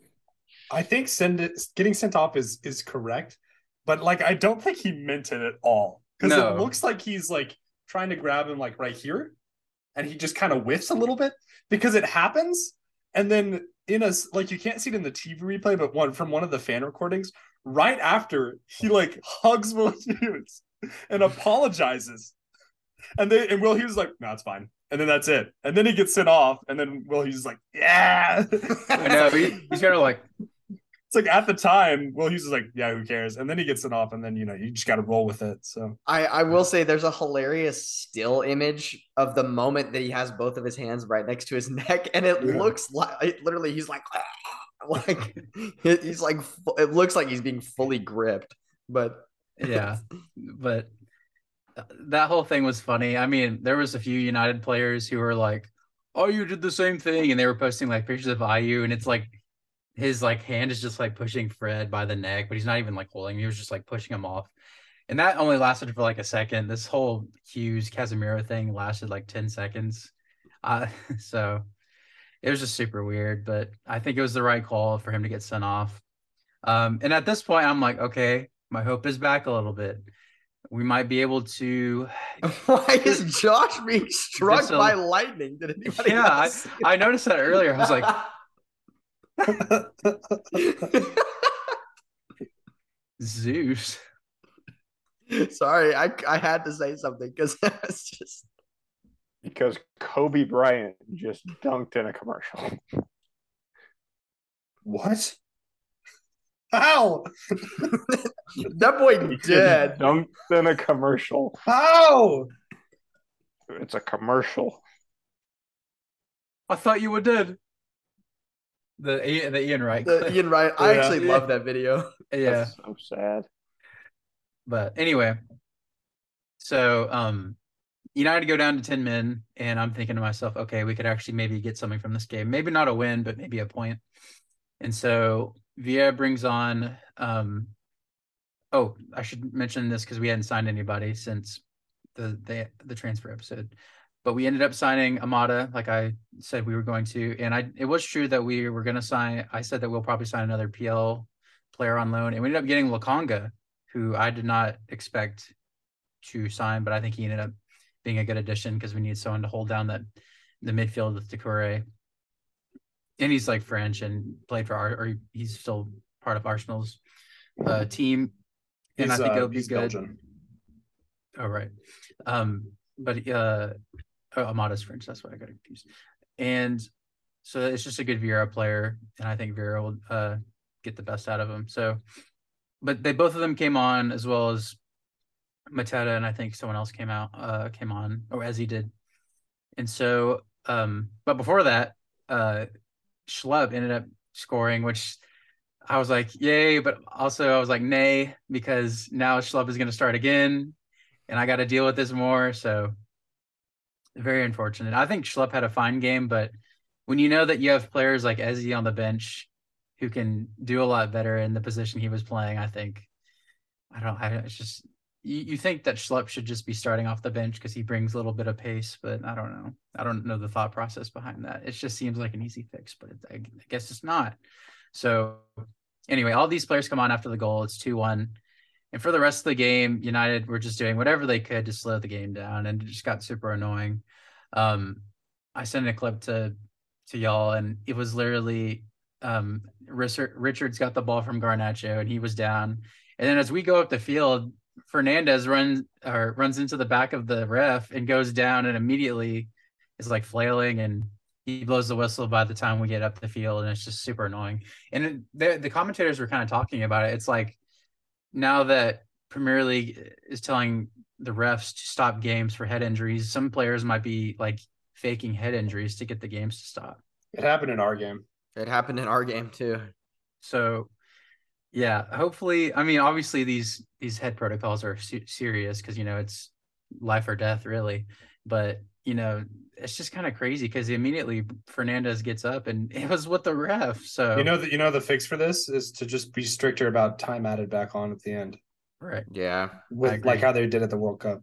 I think send it, getting sent off is is correct, but like I don't think he meant it at all because No. it looks like he's like trying to grab him like right here, and he just kind of whiffs a little bit because it happens, and then in a like you can't see it in the T V replay, but one from one of the fan recordings right after he like hugs Will Hughes and apologizes, and they and Will Hughes is like, no, it's fine. And then that's it. And then he gets sent off. And then Will Hughes is like, yeah. I know. He, he's kind of like, it's like at the time, Will Hughes is like, yeah, who cares? And then he gets sent off. And then, you know, you just got to roll with it. So I, I will say there's a hilarious still image of the moment that he has both of his hands right next to his neck. And it Yeah. looks like, it literally, he's like, ah, like, he's like, it looks like he's being fully gripped. But yeah. But that whole thing was funny. I mean, there was a few United players who were like, "Oh, you did the same thing," and they were posting like pictures of Ayew, and it's like his like hand is just like pushing Fred by the neck, but he's not even like holding him. He was just like pushing him off, and that only lasted for like a second. This whole Hughes Casemiro thing lasted like ten seconds, uh, so it was just super weird. But I think it was the right call for him to get sent off. Um, and at this point, I'm like, okay, my hope is back a little bit. We might be able to. why is Josh being struck Just a- by lightning? Did anybody Yeah, I, else? I noticed that earlier. I was like, Zeus. Sorry, I I had to say something because it's just because Kobe Bryant just dunked in a commercial. what? How? that boy He dead. just dunked in a commercial. How? It's a commercial. I thought you were dead. The Ian- the Ian Wright. The clip. Ian Wright. I Yeah. actually love that video. Yeah, That's so sad. but anyway, so um, United go down to ten men, and I'm thinking to myself, okay, we could actually maybe get something from this game. Maybe not a win, but maybe a point. And so Vieira brings on. Um, oh, I should mention this because we hadn't signed anybody since the the the transfer episode. But we ended up signing Amada, like I said we were going to. And I it was true that we were going to sign. I said that we'll probably sign another P L player on loan. And we ended up getting Lokonga, who I did not expect to sign, but I think he ended up being a good addition because we need someone to hold down that the midfield with Doucouré. And he's like French and played for our, or he's still part of Arsenal's uh, team. And He's, I think uh, it'll be he's good. Belgian. Oh, right. Um, but uh, oh, Amada's French. That's why I got confused. And so it's just a good Vieira player, and I think Vieira will uh, get the best out of him. So, but they both of them came on as well as Mateta, and I think someone else came out, uh, came on, or as he did. And so, um, but before that, uh, Schlupp ended up scoring, which I was like, yay, but also I was like, nay, because now Schlupp is going to start again, and I got to deal with this more. So very unfortunate. I think Schlupp had a fine game, but when you know that you have players like Eze on the bench who can do a lot better in the position he was playing, I think, I don't, I, it's just, you, you think that Schlupp should just be starting off the bench because he brings a little bit of pace, but I don't know. I don't know the thought process behind that. It just seems like an easy fix, but it, I, I guess it's not. So anyway, all these players come on after the goal. It's two one. And for the rest of the game, United were just doing whatever they could to slow the game down, and it just got super annoying. Um, I sent a clip to to y'all, and it was literally um, Richard, Richards got the ball from Garnacho, and he was down. And then as we go up the field, Fernandez runs or runs into the back of the ref and goes down, and immediately is like flailing, and he blows the whistle by the time we get up the field, and it's just super annoying. And it, the the commentators were kind of talking about it. It's like now that Premier League is telling the refs to stop games for head injuries, some players might be like faking head injuries to get the games to stop. It happened in our game. It happened in our game too. So, yeah, hopefully, I mean, obviously these these head protocols are su- serious because, you know, it's life or death really. But, you know, it's just kind of crazy because immediately Fernandez gets up and it was with the ref. So, You know that you know the fix for this is to just be stricter about time added back on at the end, right. Yeah. with agree. like how they did at the World Cup.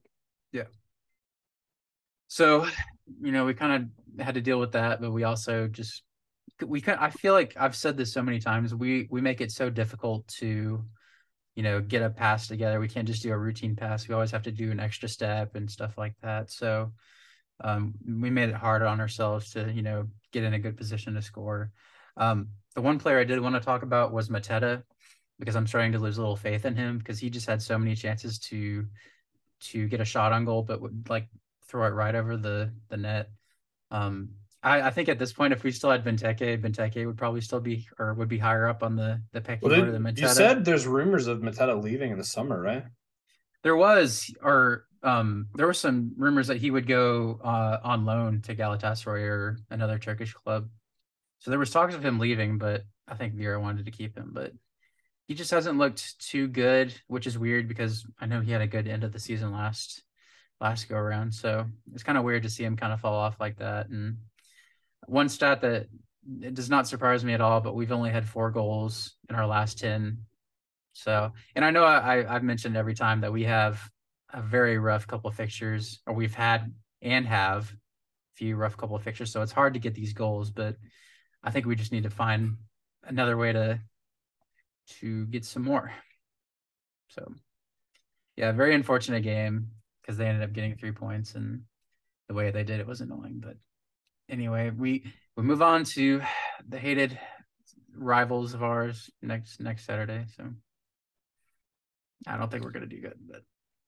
So, you know, we kind of had to deal with that, but we also just we kind I feel like I've said this so many times. We we make it so difficult to, you know, get a pass together. We can't just do a routine pass. We always have to do an extra step and stuff like that. So, um, we made it harder on ourselves to, you know, get in a good position to score. Um, the one player I did want to talk about was Mateta, because I'm starting to lose a little faith in him because he just had so many chances to to get a shot on goal, but would like throw it right over the the net. Um, I, I think at this point, if we still had Benteke, Benteke would probably still be or would be higher up on the the pecking Well, order than they, Mateta. you said there's rumors of Mateta leaving in the summer, right? There was, or um, there were some rumors that he would go uh, on loan to Galatasaray or another Turkish club. So there was talks of him leaving, but I think Vera wanted to keep him. But he just hasn't looked too good, which is weird because I know he had a good end of the season last last go around. So it's kind of weird to see him kind of fall off like that. And one stat that it does not surprise me at all, but we've only had four goals in our last ten. So, and I know I, I've mentioned every time that we have a very rough couple of fixtures, or we've had and have a few rough couple of fixtures. So it's hard to get these goals, but I think we just need to find another way to to get some more. So, yeah, very unfortunate game because they ended up getting three points, and the way they did it was annoying. But anyway, we we move on to the hated rivals of ours next next Saturday. So I don't think we're gonna do good, but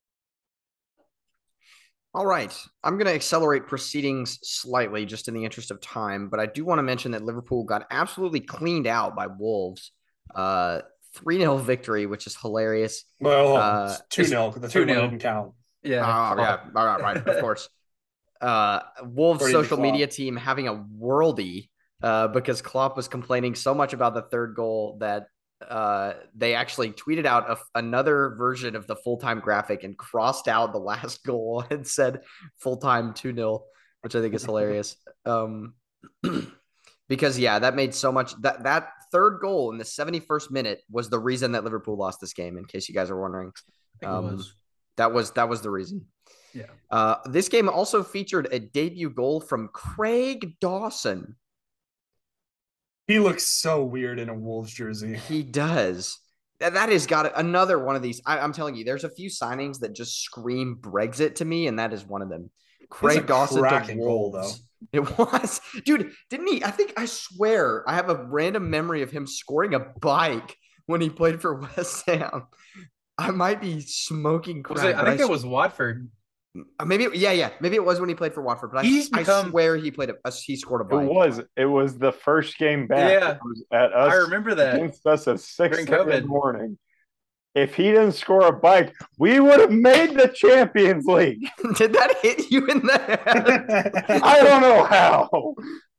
all right. I'm going to accelerate proceedings slightly just in the interest of time, but I do want to mention that Liverpool got absolutely cleaned out by Wolves. Uh, three nil victory, which is hilarious. Well, Uh, two nil. The third one 2-0. didn't count. yeah, Oh, yeah. All right, right. Of course. Uh, Wolves According to social Klopp. media team having a worldie uh, because Klopp was complaining so much about the third goal that uh, they actually tweeted out a, another version of the full-time graphic and crossed out the last goal and said full-time two nil, which I think is hilarious. Um, because, yeah, that made so much that, – that third goal in the seventy-first minute was the reason that Liverpool lost this game, in case you guys are wondering. I think Um, it was. That was that was the reason. Yeah. Uh, this game also featured a debut goal from Craig Dawson. He looks so weird in a Wolves jersey. He does. That, that has got another one of these. I, I'm telling you, there's a few signings that just scream Brexit to me, and that is one of them. Craig a Dawson to cracking goal, Wolves. It was. Dude, didn't he? I think, I swear, I have a random memory of him scoring a bike when he played for West Ham. I might be smoking crack. Was it, I but think I it was Watford. Uh, Maybe, yeah, yeah. Maybe it was when he played for Watford, but He's I, become- I swear he played a, a he scored a It bike. was. It was the first game back. Yeah. It was at us. I remember that. Against us at six During in the COVID. morning. If he didn't score a bike, we would have made the Champions League. Did that hit you in the head? I don't know how.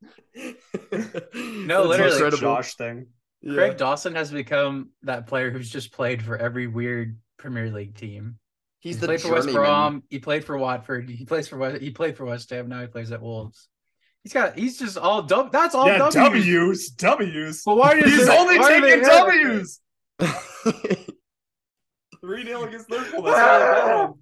No, literally. It's a Josh thing. Craig Dawson has become that player who's just played for every weird Premier League team. He's He the played for West journeyman. Brom. He played for Watford. He plays for West. He played for West Ham. Now he plays at Wolves. He's got. He's just all dub. That's all Yeah, W's. W's. W's. But why does He's it- only why do they taking have- W's. three nil against Liverpool. That's all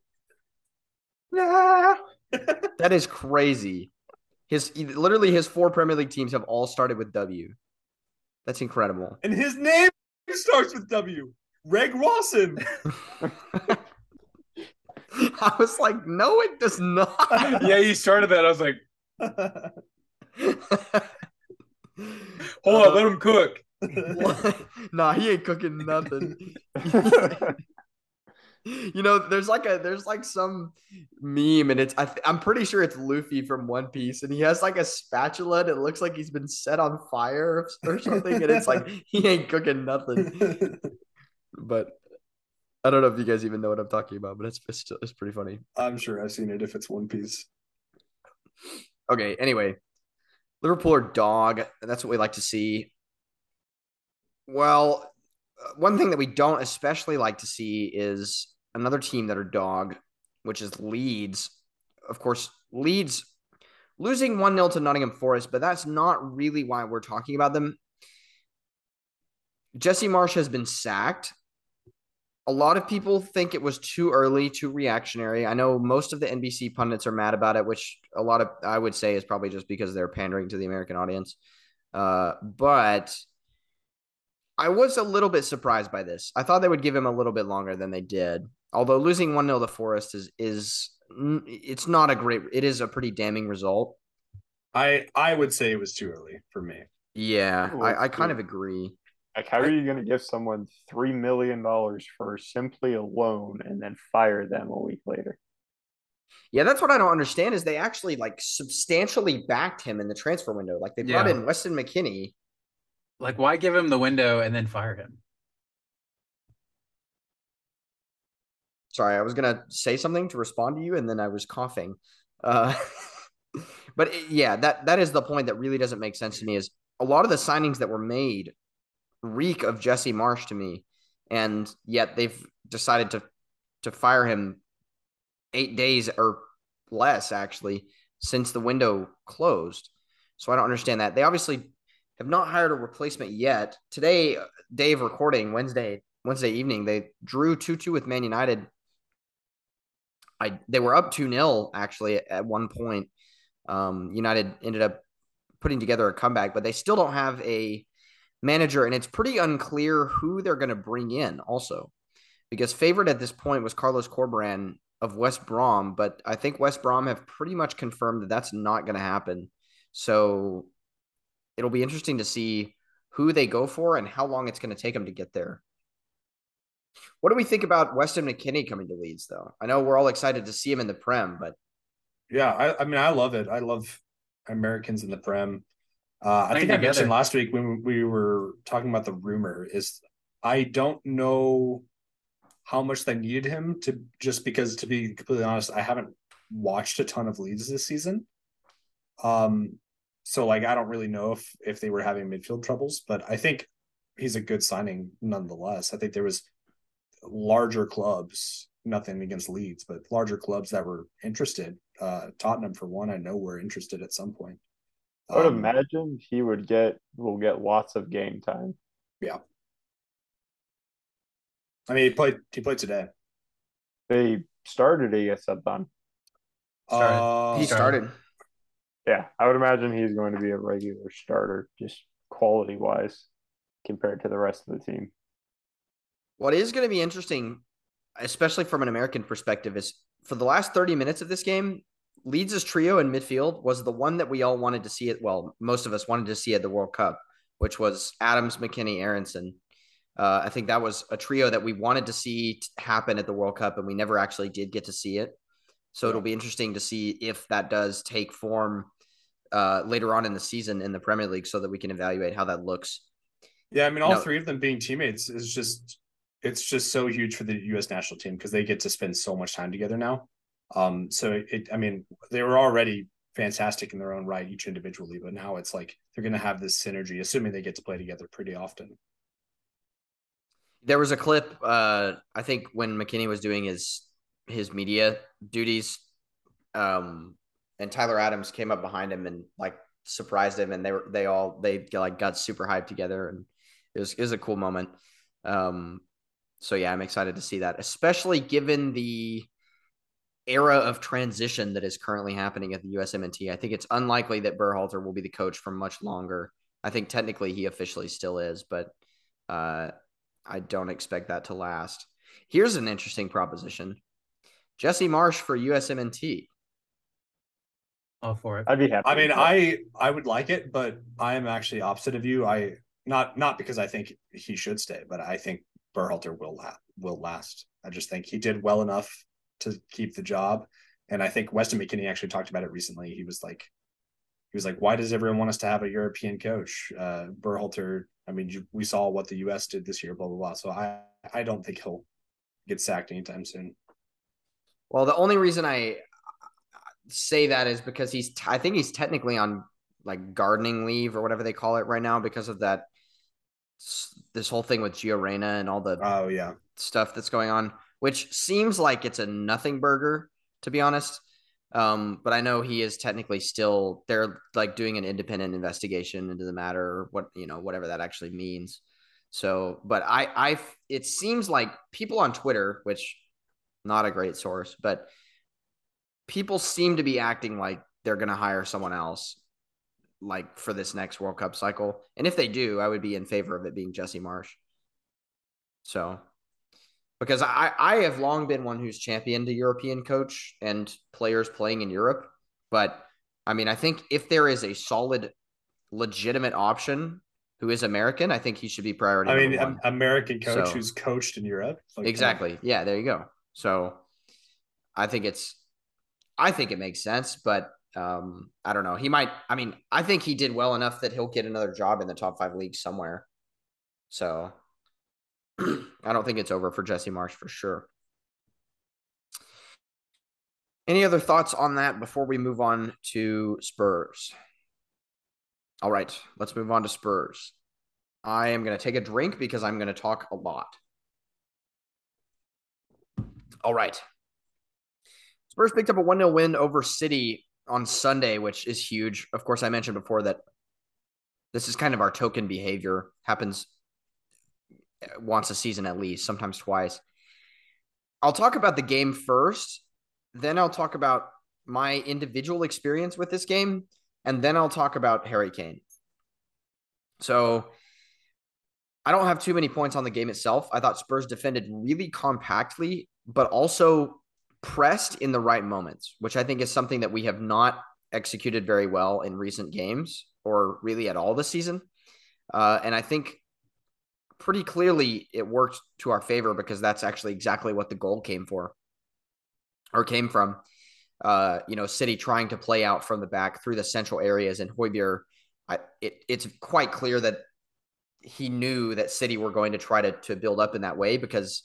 That is crazy. His literally his four Premier League teams have all started with W. That's incredible. And his name starts with W. Reg Rawson. I was like, no, it does not. Yeah, you started that. I was like, hold on, let him cook. What? Nah, he ain't cooking nothing. You know, there's like a there's like some meme, and it's I th- I'm pretty sure it's Luffy from One Piece, and he has like a spatula that looks like he's been set on fire or, or something, and it's like he ain't cooking nothing. But I don't know if you guys even know what I'm talking about, but it's it's, still, it's pretty funny. I'm sure I've seen it if it's One Piece. Okay, anyway, Liverpool are dog. That's what we like to see. Well, one thing that we don't especially like to see is another team that are dog, which is Leeds. Of course, Leeds losing one nil to Nottingham Forest, but that's not really why we're talking about them. Jesse Marsch has been sacked. A lot of people think it was too early, too reactionary. I know most of the N B C pundits are mad about it, which a lot of I would say is probably just because they're pandering to the American audience. Uh, but I was a little bit surprised by this. I thought they would give him a little bit longer than they did. Although losing one nil to Forest is is it's not a great it is a pretty damning result. I I would say it was too early for me. Yeah, Ooh, I, I kind good. of agree. Like, how I- are you going to give someone three million dollars for simply a loan and then fire them a week later? Yeah, that's what I don't understand is they actually like substantially backed him in the transfer window. Like they brought Yeah. in Weston McKennie. Like, why give him the window and then fire him? Sorry, I was gonna say something to respond to you, and then I was coughing. Uh, but it- yeah, that that is the point that really doesn't make sense to me. Is a lot of the signings that were made reek of Jesse Marsch to me, and yet they've decided to to fire him eight days or less actually since the window closed. So I don't understand that. They obviously have not hired a replacement yet. Today, Dave recording Wednesday Wednesday evening, they drew two two with Man United. I they were up two nil actually at, at one point. Um, United ended up putting together a comeback, but they still don't have a manager, and it's pretty unclear who they're going to bring in also. Because favorite at this point was Carlos Corberan of West Brom, but I think West Brom have pretty much confirmed that that's not going to happen. So it'll be interesting to see who they go for and how long it's going to take them to get there. What do we think about Weston McKennie coming to Leeds, though? I know we're all excited to see him in the Prem, but Yeah, I, I mean, I love it. I love Americans in the Prem. Uh, I Playing think I mentioned together. last week when we were talking about the rumor is I don't know how much they needed him to just because to be completely honest, I haven't watched a ton of Leeds this season. Um, so like I don't really know if if they were having midfield troubles, but I think he's a good signing nonetheless. I think there was larger clubs, nothing against Leeds, but larger clubs that were interested. Uh, Tottenham, for one, I know we're interested at some point. I would Um, imagine he would get will get lots of game time. Yeah. I mean, he played. He played today. They started he gets that done. Started. Uh, he started. Yeah, I would imagine he's going to be a regular starter, just quality wise, compared to the rest of the team. What is going to be interesting, especially from an American perspective, is for the last thirty minutes of this game, Leeds' trio in midfield was the one that we all wanted to see it. Well, most of us wanted to see at the World Cup, which was Adams, McKennie, Aronson. Uh, I think that was a trio that we wanted to see happen at the World Cup, and we never actually did get to see it. So yeah. It'll be interesting to see if that does take form uh, later on in the season in the Premier League so that we can evaluate how that looks. Yeah, I mean, all you know, three of them being teammates is just it's just so huge for the U S national team because they get to spend so much time together now. Um, so it, it, I mean, they were already fantastic in their own right, each individually, but now it's like they're going to have this synergy, assuming they get to play together pretty often. There was a clip, uh, I think, when McKennie was doing his his media duties, um, and Tyler Adams came up behind him and like surprised him, and they were they all they like got super hyped together, and it was it was a cool moment. Um, so yeah, I'm excited to see that, especially given the era of transition that is currently happening at the U S M N T. I think it's unlikely that Berhalter will be the coach for much longer. I think technically he officially still is, but uh, I don't expect that to last. Here's an interesting proposition. Jesse Marsch for U S M N T. All for it. I'd be happy. I mean, I I would like it, but I am actually opposite of you. I not not because I think he should stay, but I think Berhalter will la- will last. I just think he did well enough to keep the job. And I think Weston McKennie actually talked about it recently. He was like, he was like, why does everyone want us to have a European coach? Uh, Berhalter, I mean, you, we saw what the U S did this year, blah, blah, blah. So I, I don't think he'll get sacked anytime soon. Well, the only reason I say that is because he's, t- I think he's technically on like gardening leave or whatever they call it right now because of that, this whole thing with Gio Reyna and all the oh yeah stuff that's going on, which seems like it's a nothing burger, to be honest. Um, but I know he is technically still, they're like doing an independent investigation into the matter, or what, you know, whatever that actually means. So, but I, I, it seems like people on Twitter, which not a great source, but people seem to be acting like they're going to hire someone else, like for this next World Cup cycle. And if they do, I would be in favor of it being Jesse Marsch. So, because I, I have long been one who's championed a European coach and players playing in Europe. But I mean, I think if there is a solid, legitimate option who is American, I think he should be priority. I mean, one. American coach so, who's coached in Europe. Like, exactly. Yeah, there you go. So I think it's, I think it makes sense, but um, I don't know. He might, I mean, I think he did well enough that he'll get another job in the top five leagues somewhere. So I don't think it's over for Jesse Marsch for sure. Any other thoughts on that before we move on to Spurs? All right, let's move on to Spurs. I am going to take a drink because I'm going to talk a lot. All right. Spurs picked up a one nil win over City on Sunday, which is huge. Of course, I mentioned before that this is kind of our token behavior. Happens once a season at least, sometimes twice. I'll talk about the game first, then I'll talk about my individual experience with this game, and then I'll talk about Harry Kane. So I don't have too many points on the game itself. I thought Spurs defended really compactly, but also pressed in the right moments, which I think is something that we have not executed very well in recent games or really at all this season. Uh, and I think pretty clearly it worked to our favor because that's actually exactly what the goal came for or came from. Uh, you know, City trying to play out from the back through the central areas, and Højbjerg, I, it, it's quite clear that he knew that City were going to try to, to build up in that way because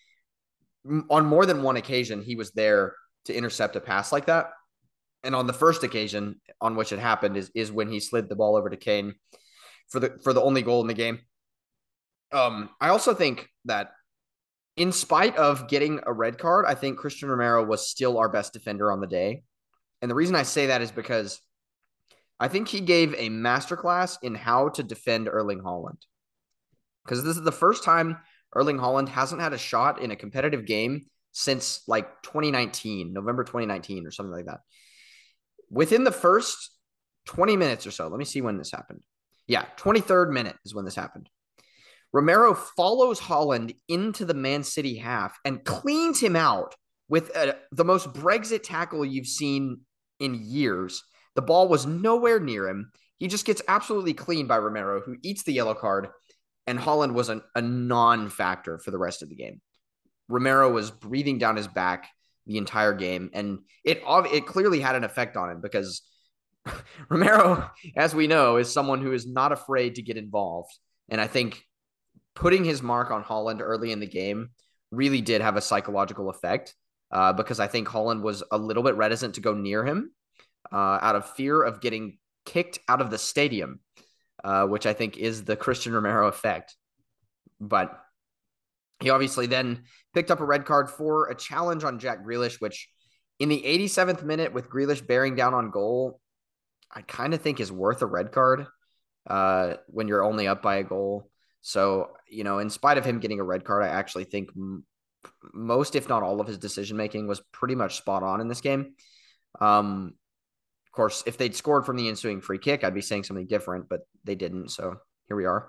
on more than one occasion, he was there to intercept a pass like that. And on the first occasion on which it happened is, is when he slid the ball over to Kane for the, for the only goal in the game. Um, I also think that in spite of getting a red card, I think Christian Romero was still our best defender on the day. And the reason I say that is because I think he gave a masterclass in how to defend Erling Haaland. Because this is the first time Erling Haaland hasn't had a shot in a competitive game since like twenty nineteen, November twenty nineteen or something like that. Within the first twenty minutes or so, let me see when this happened. Yeah, twenty-third minute is when this happened. Romero follows Haaland into the Man City half and cleans him out with a, the most Brexit tackle you've seen in years. The ball was nowhere near him. He just gets absolutely cleaned by Romero, who eats the yellow card, and Haaland was an, a non-factor for the rest of the game. Romero was breathing down his back the entire game, and it, it clearly had an effect on him because Romero, as we know, is someone who is not afraid to get involved. And I think putting his mark on Haaland early in the game really did have a psychological effect uh, because I think Haaland was a little bit reticent to go near him uh, out of fear of getting kicked out of the stadium, uh, which I think is the Christian Romero effect. But he obviously then picked up a red card for a challenge on Jack Grealish, which in the eighty-seventh minute with Grealish bearing down on goal, I kind of think is worth a red card uh, when you're only up by a goal. So, you know, in spite of him getting a red card, I actually think m- most, if not all of his decision-making was pretty much spot on in this game. Um, of course, if they'd scored from the ensuing free kick, I'd be saying something different, but they didn't. So here we are.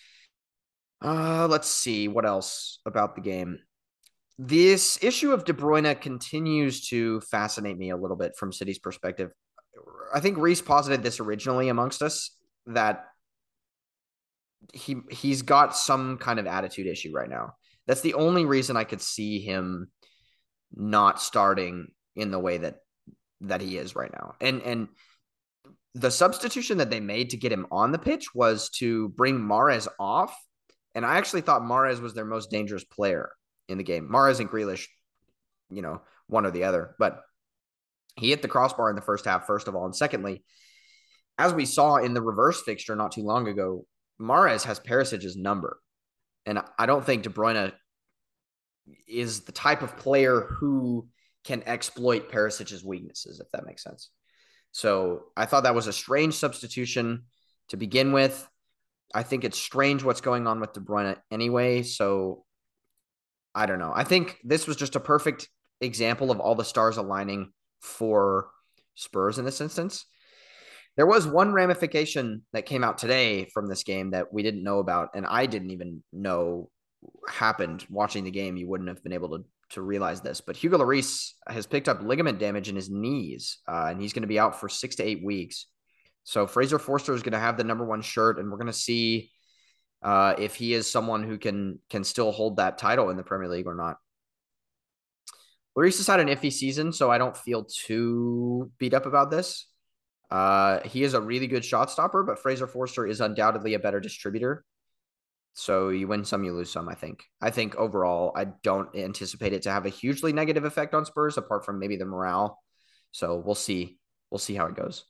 Uh, let's see what else about the game. This issue of De Bruyne continues to fascinate me a little bit from City's perspective. I think Reece posited this originally amongst us that he he's got some kind of attitude issue right now. That's the only reason I could see him not starting in the way that that he is right now. And and the substitution that they made to get him on the pitch was to bring Mahrez off. And I actually thought Mahrez was their most dangerous player in the game. Mahrez and Grealish, you know, one or the other. But he hit the crossbar in the first half, first of all. And secondly, as we saw in the reverse fixture not too long ago, Mahrez has Perisic's number. And I don't think De Bruyne is the type of player who can exploit Perisic's weaknesses, if that makes sense. So I thought that was a strange substitution to begin with. I think it's strange what's going on with De Bruyne anyway. So I don't know. I think this was just a perfect example of all the stars aligning for Spurs in this instance. There was one ramification that came out today from this game that we didn't know about, and I didn't even know happened watching the game. You wouldn't have been able to, to realize this, but Hugo Lloris has picked up ligament damage in his knees, uh, and he's going to be out for six to eight weeks. So Fraser Forster is going to have the number one shirt, and we're going to see uh, if he is someone who can can still hold that title in the Premier League or not. Lloris has had an iffy season, so I don't feel too beat up about this. Uh, he is a really good shot stopper, but Fraser Forster is undoubtedly a better distributor. So you win some, you lose some, I think. I think overall, I don't anticipate it to have a hugely negative effect on Spurs, apart from maybe the morale. So we'll see. We'll see how it goes.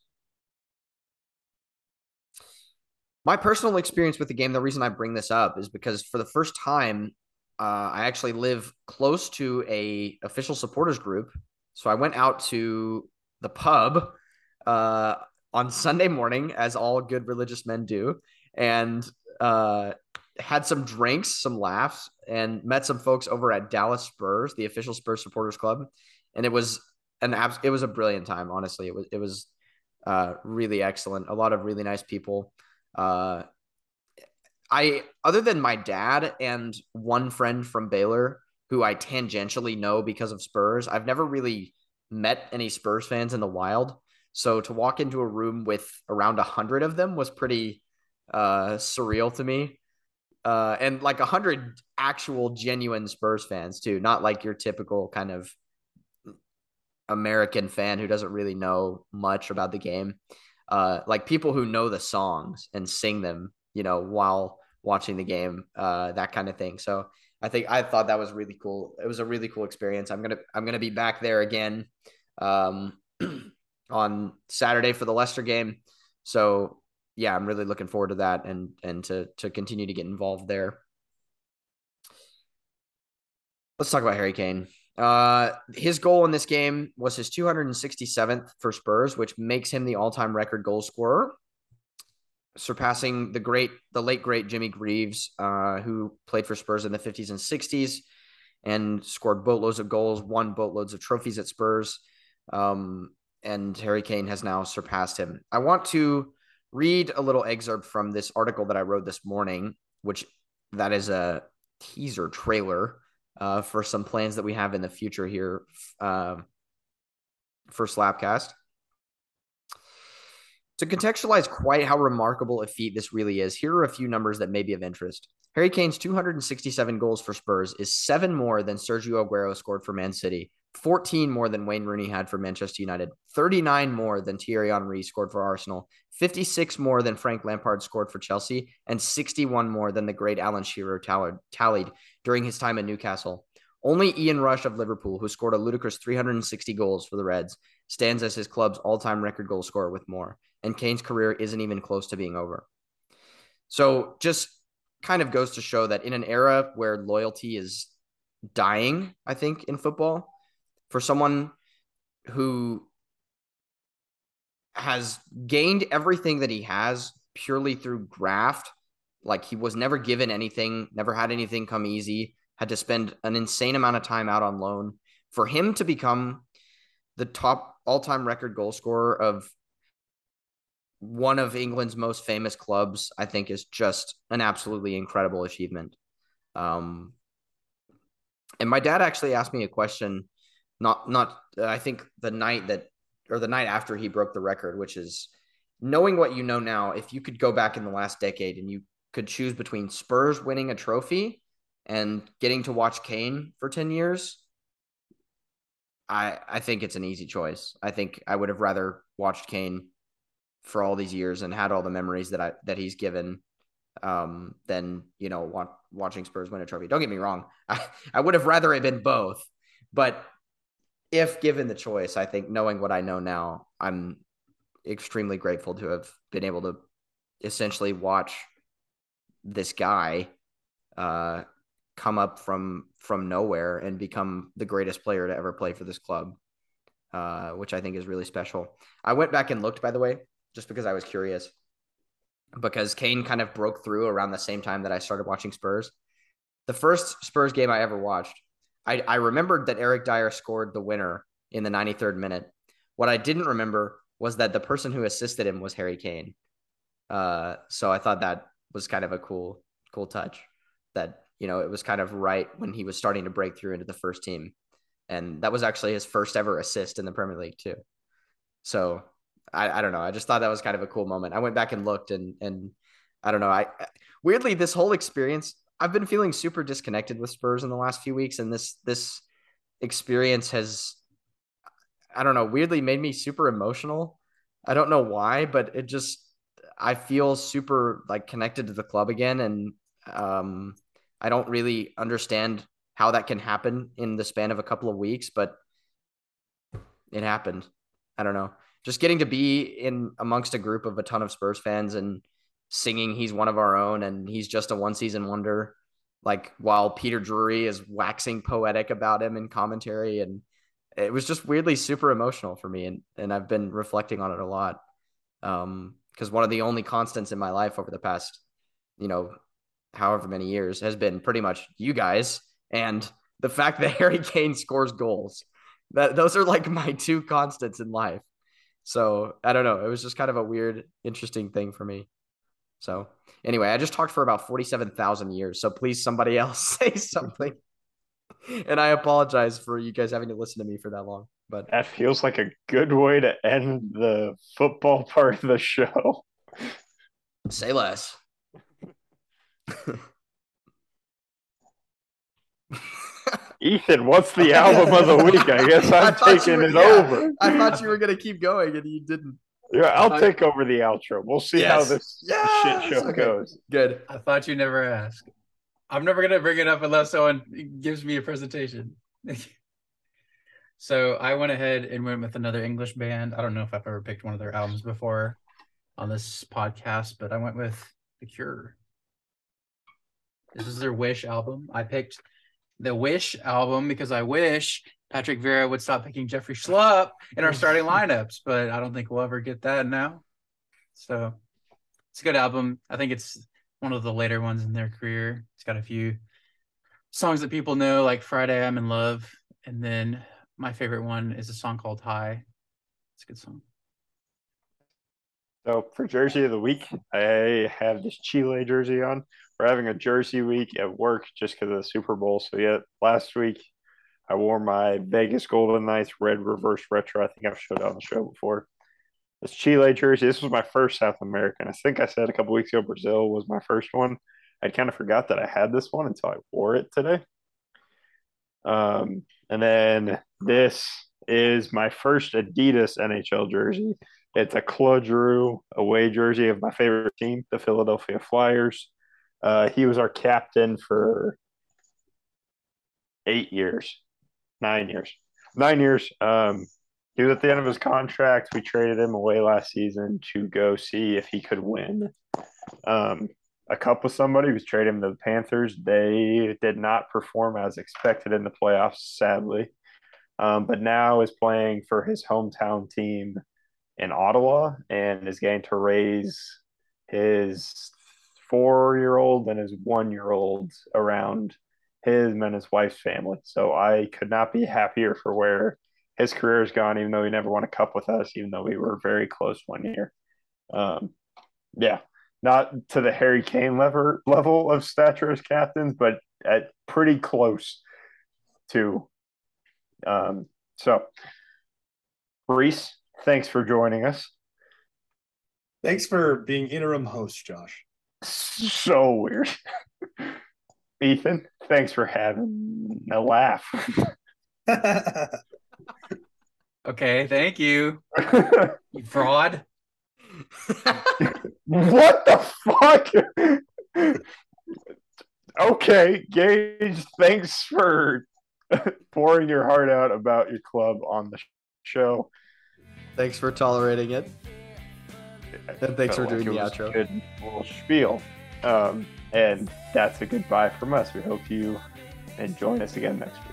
My personal experience with the game, the reason I bring this up is because for the first time, uh, I actually live close to a official supporters group. So I went out to the pub uh, on Sunday morning, as all good religious men do, and uh, had some drinks, some laughs, and met some folks over at Dallas Spurs, the official Spurs supporters club. And it was an abs- it was a brilliant time. Honestly, it was, it was uh, really excellent. A lot of really nice people. Uh, I, other than my dad and one friend from Baylor, who I tangentially know because of Spurs, I've never really met any Spurs fans in the wild. So to walk into a room with around a hundred of them was pretty uh, surreal to me. Uh, and like a hundred actual genuine Spurs fans too, not like your typical kind of American fan who doesn't really know much about the game. Uh, like people who know the songs and sing them, you know, while watching the game, uh, that kind of thing. So I think I thought that was really cool. It was a really cool experience. I'm gonna I'm gonna be back there again um, on Saturday for the Leicester game. So yeah, I'm really looking forward to that and and to to continue to get involved there. Let's talk about Harry Kane. Uh, his goal in this game was his two hundred sixty-seventh for Spurs, which makes him the all-time record goal scorer, surpassing the great, the late great Jimmy Greaves, uh, who played for Spurs in the fifties and sixties and scored boatloads of goals, won boatloads of trophies at Spurs. Um, and Harry Kane has now surpassed him. I want to read a little excerpt from this article that I wrote this morning, which that is a teaser trailer Uh, for some plans that we have in the future here uh, for Slapcast. To contextualize quite how remarkable a feat this really is, here are a few numbers that may be of interest. Harry Kane's two hundred sixty-seven goals for Spurs is seven more than Sergio Aguero scored for Man City, fourteen more than Wayne Rooney had for Manchester United, thirty-nine more than Thierry Henry scored for Arsenal, fifty-six more than Frank Lampard scored for Chelsea, and sixty-one more than the great Alan Shearer tallied, tallied during his time at Newcastle. Only Ian Rush of Liverpool, who scored a ludicrous three hundred sixty goals for the Reds, stands as his club's all-time record goal scorer with more, and Kane's career isn't even close to being over. So just kind of goes to show that in an era where loyalty is dying, I think, in football, for someone who has gained everything that he has purely through graft, like he was never given anything, never had anything come easy, had to spend an insane amount of time out on loan, for him to become the top all-time record goal scorer of one of England's most famous clubs, I think is just an absolutely incredible achievement. Um, and my dad actually asked me a question, not, not, uh, I think the night that, or the night after he broke the record, which is knowing what you know now, if you could go back in the last decade and you could choose between Spurs winning a trophy and getting to watch Kane for ten years, I I think it's an easy choice. I think I would have rather watched Kane for all these years and had all the memories that I that he's given um, than, you know, want, watching Spurs win a trophy. Don't get me wrong. I, I would have rather it been both, but if given the choice, I think knowing what I know now, I'm extremely grateful to have been able to essentially watch this guy uh, come up from from nowhere and become the greatest player to ever play for this club, uh, which I think is really special. I went back and looked, by the way, just because I was curious, because Kane kind of broke through around the same time that I started watching Spurs. The first Spurs game I ever watched, I, I remembered that Eric Dyer scored the winner in the ninety-third minute. What I didn't remember was that the person who assisted him was Harry Kane. Uh, so I thought that was kind of a cool, cool touch that, you know, it was kind of right when he was starting to break through into the first team. And that was actually his first ever assist in the Premier League too. So I, I don't know. I just thought that was kind of a cool moment. I went back and looked and, and I don't know. I weirdly, this whole experience, I've been feeling super disconnected with Spurs in the last few weeks. And this, this experience has, I don't know, weirdly made me super emotional. I don't know why, but it just, I feel super like connected to the club again. And um, I don't really understand how that can happen in the span of a couple of weeks, but it happened. I don't know. Just getting to be in amongst a group of a ton of Spurs fans and singing "He's one of our own" and he's just a one season wonder, like while Peter Drury is waxing poetic about him in commentary. And it was just weirdly super emotional for me. And, and I've been reflecting on it a lot. Um, because one of the only constants in my life over the past, you know, however many years has been pretty much you guys and the fact that Harry Kane scores goals. That those are like my two constants in life. So I don't know. It was just kind of a weird, interesting thing for me. So anyway, I just talked for about forty-seven thousand years. So please, somebody else say something. And I apologize for you guys having to listen to me for that long. But that feels like a good way to end the football part of the show. Say less. Ethan, what's the album of the week? I guess I'm taking were, it yeah, over. I thought you were going to keep going and you didn't. Yeah, I'll take over the outro. We'll see yes. how this yes. shit show okay. goes. Good. I thought you never asked. I'm never going to bring it up unless someone gives me a presentation. So I went ahead and went with another English band. I don't know if I've ever picked one of their albums before on this podcast, but I went with The Cure. This is their Wish album. I picked the Wish album because I wish Patrick Vieira would stop picking Jeffrey Schlupp in our starting lineups, but I don't think we'll ever get that now. So it's a good album. I think it's one of the later ones in their career. It's got a few songs that people know, like Friday, I'm in Love. And then my favorite one is a song called High. It's a good song. So for Jersey of the Week, I have this Chile jersey on. We're having a Jersey week at work just because of the Super Bowl. So yeah, last week I wore my Vegas Golden Knights red reverse retro. I think I've showed it on the show before. This Chile jersey, this was my first South American. I think I said a couple weeks ago Brazil was my first one. I kind of forgot that I had this one until I wore it today. Um, and then this is my first Adidas N H L jersey. It's a Claude Giroux away jersey of my favorite team, the Philadelphia Flyers. Uh, he was our captain for eight years, nine years, nine years. Um, he was at the end of his contract. We traded him away last season to go see if he could win um, a cup with somebody. He was traded him to the Panthers. They did not perform as expected in the playoffs, sadly. Um, but now is playing for his hometown team in Ottawa and is getting to raise his four-year-old and his one-year-old around him and his wife's family. So I could not be happier for where his career has gone, even though he never won a cup with us, even though we were very close one year. Um, yeah, not to the Harry Kane level, level of stature as captains, but at pretty close to. Um, so, Reese, thanks for joining us. Thanks for being interim host, Josh. So weird. Ethan, thanks for having a laugh. Okay, thank you. You fraud. What the fuck? Okay, Gage, thanks for pouring your heart out about your club on the show. Thanks for tolerating it. And thanks for doing the outro. Good little spiel. Um, and that's a goodbye from us. We hope you and join us again next week.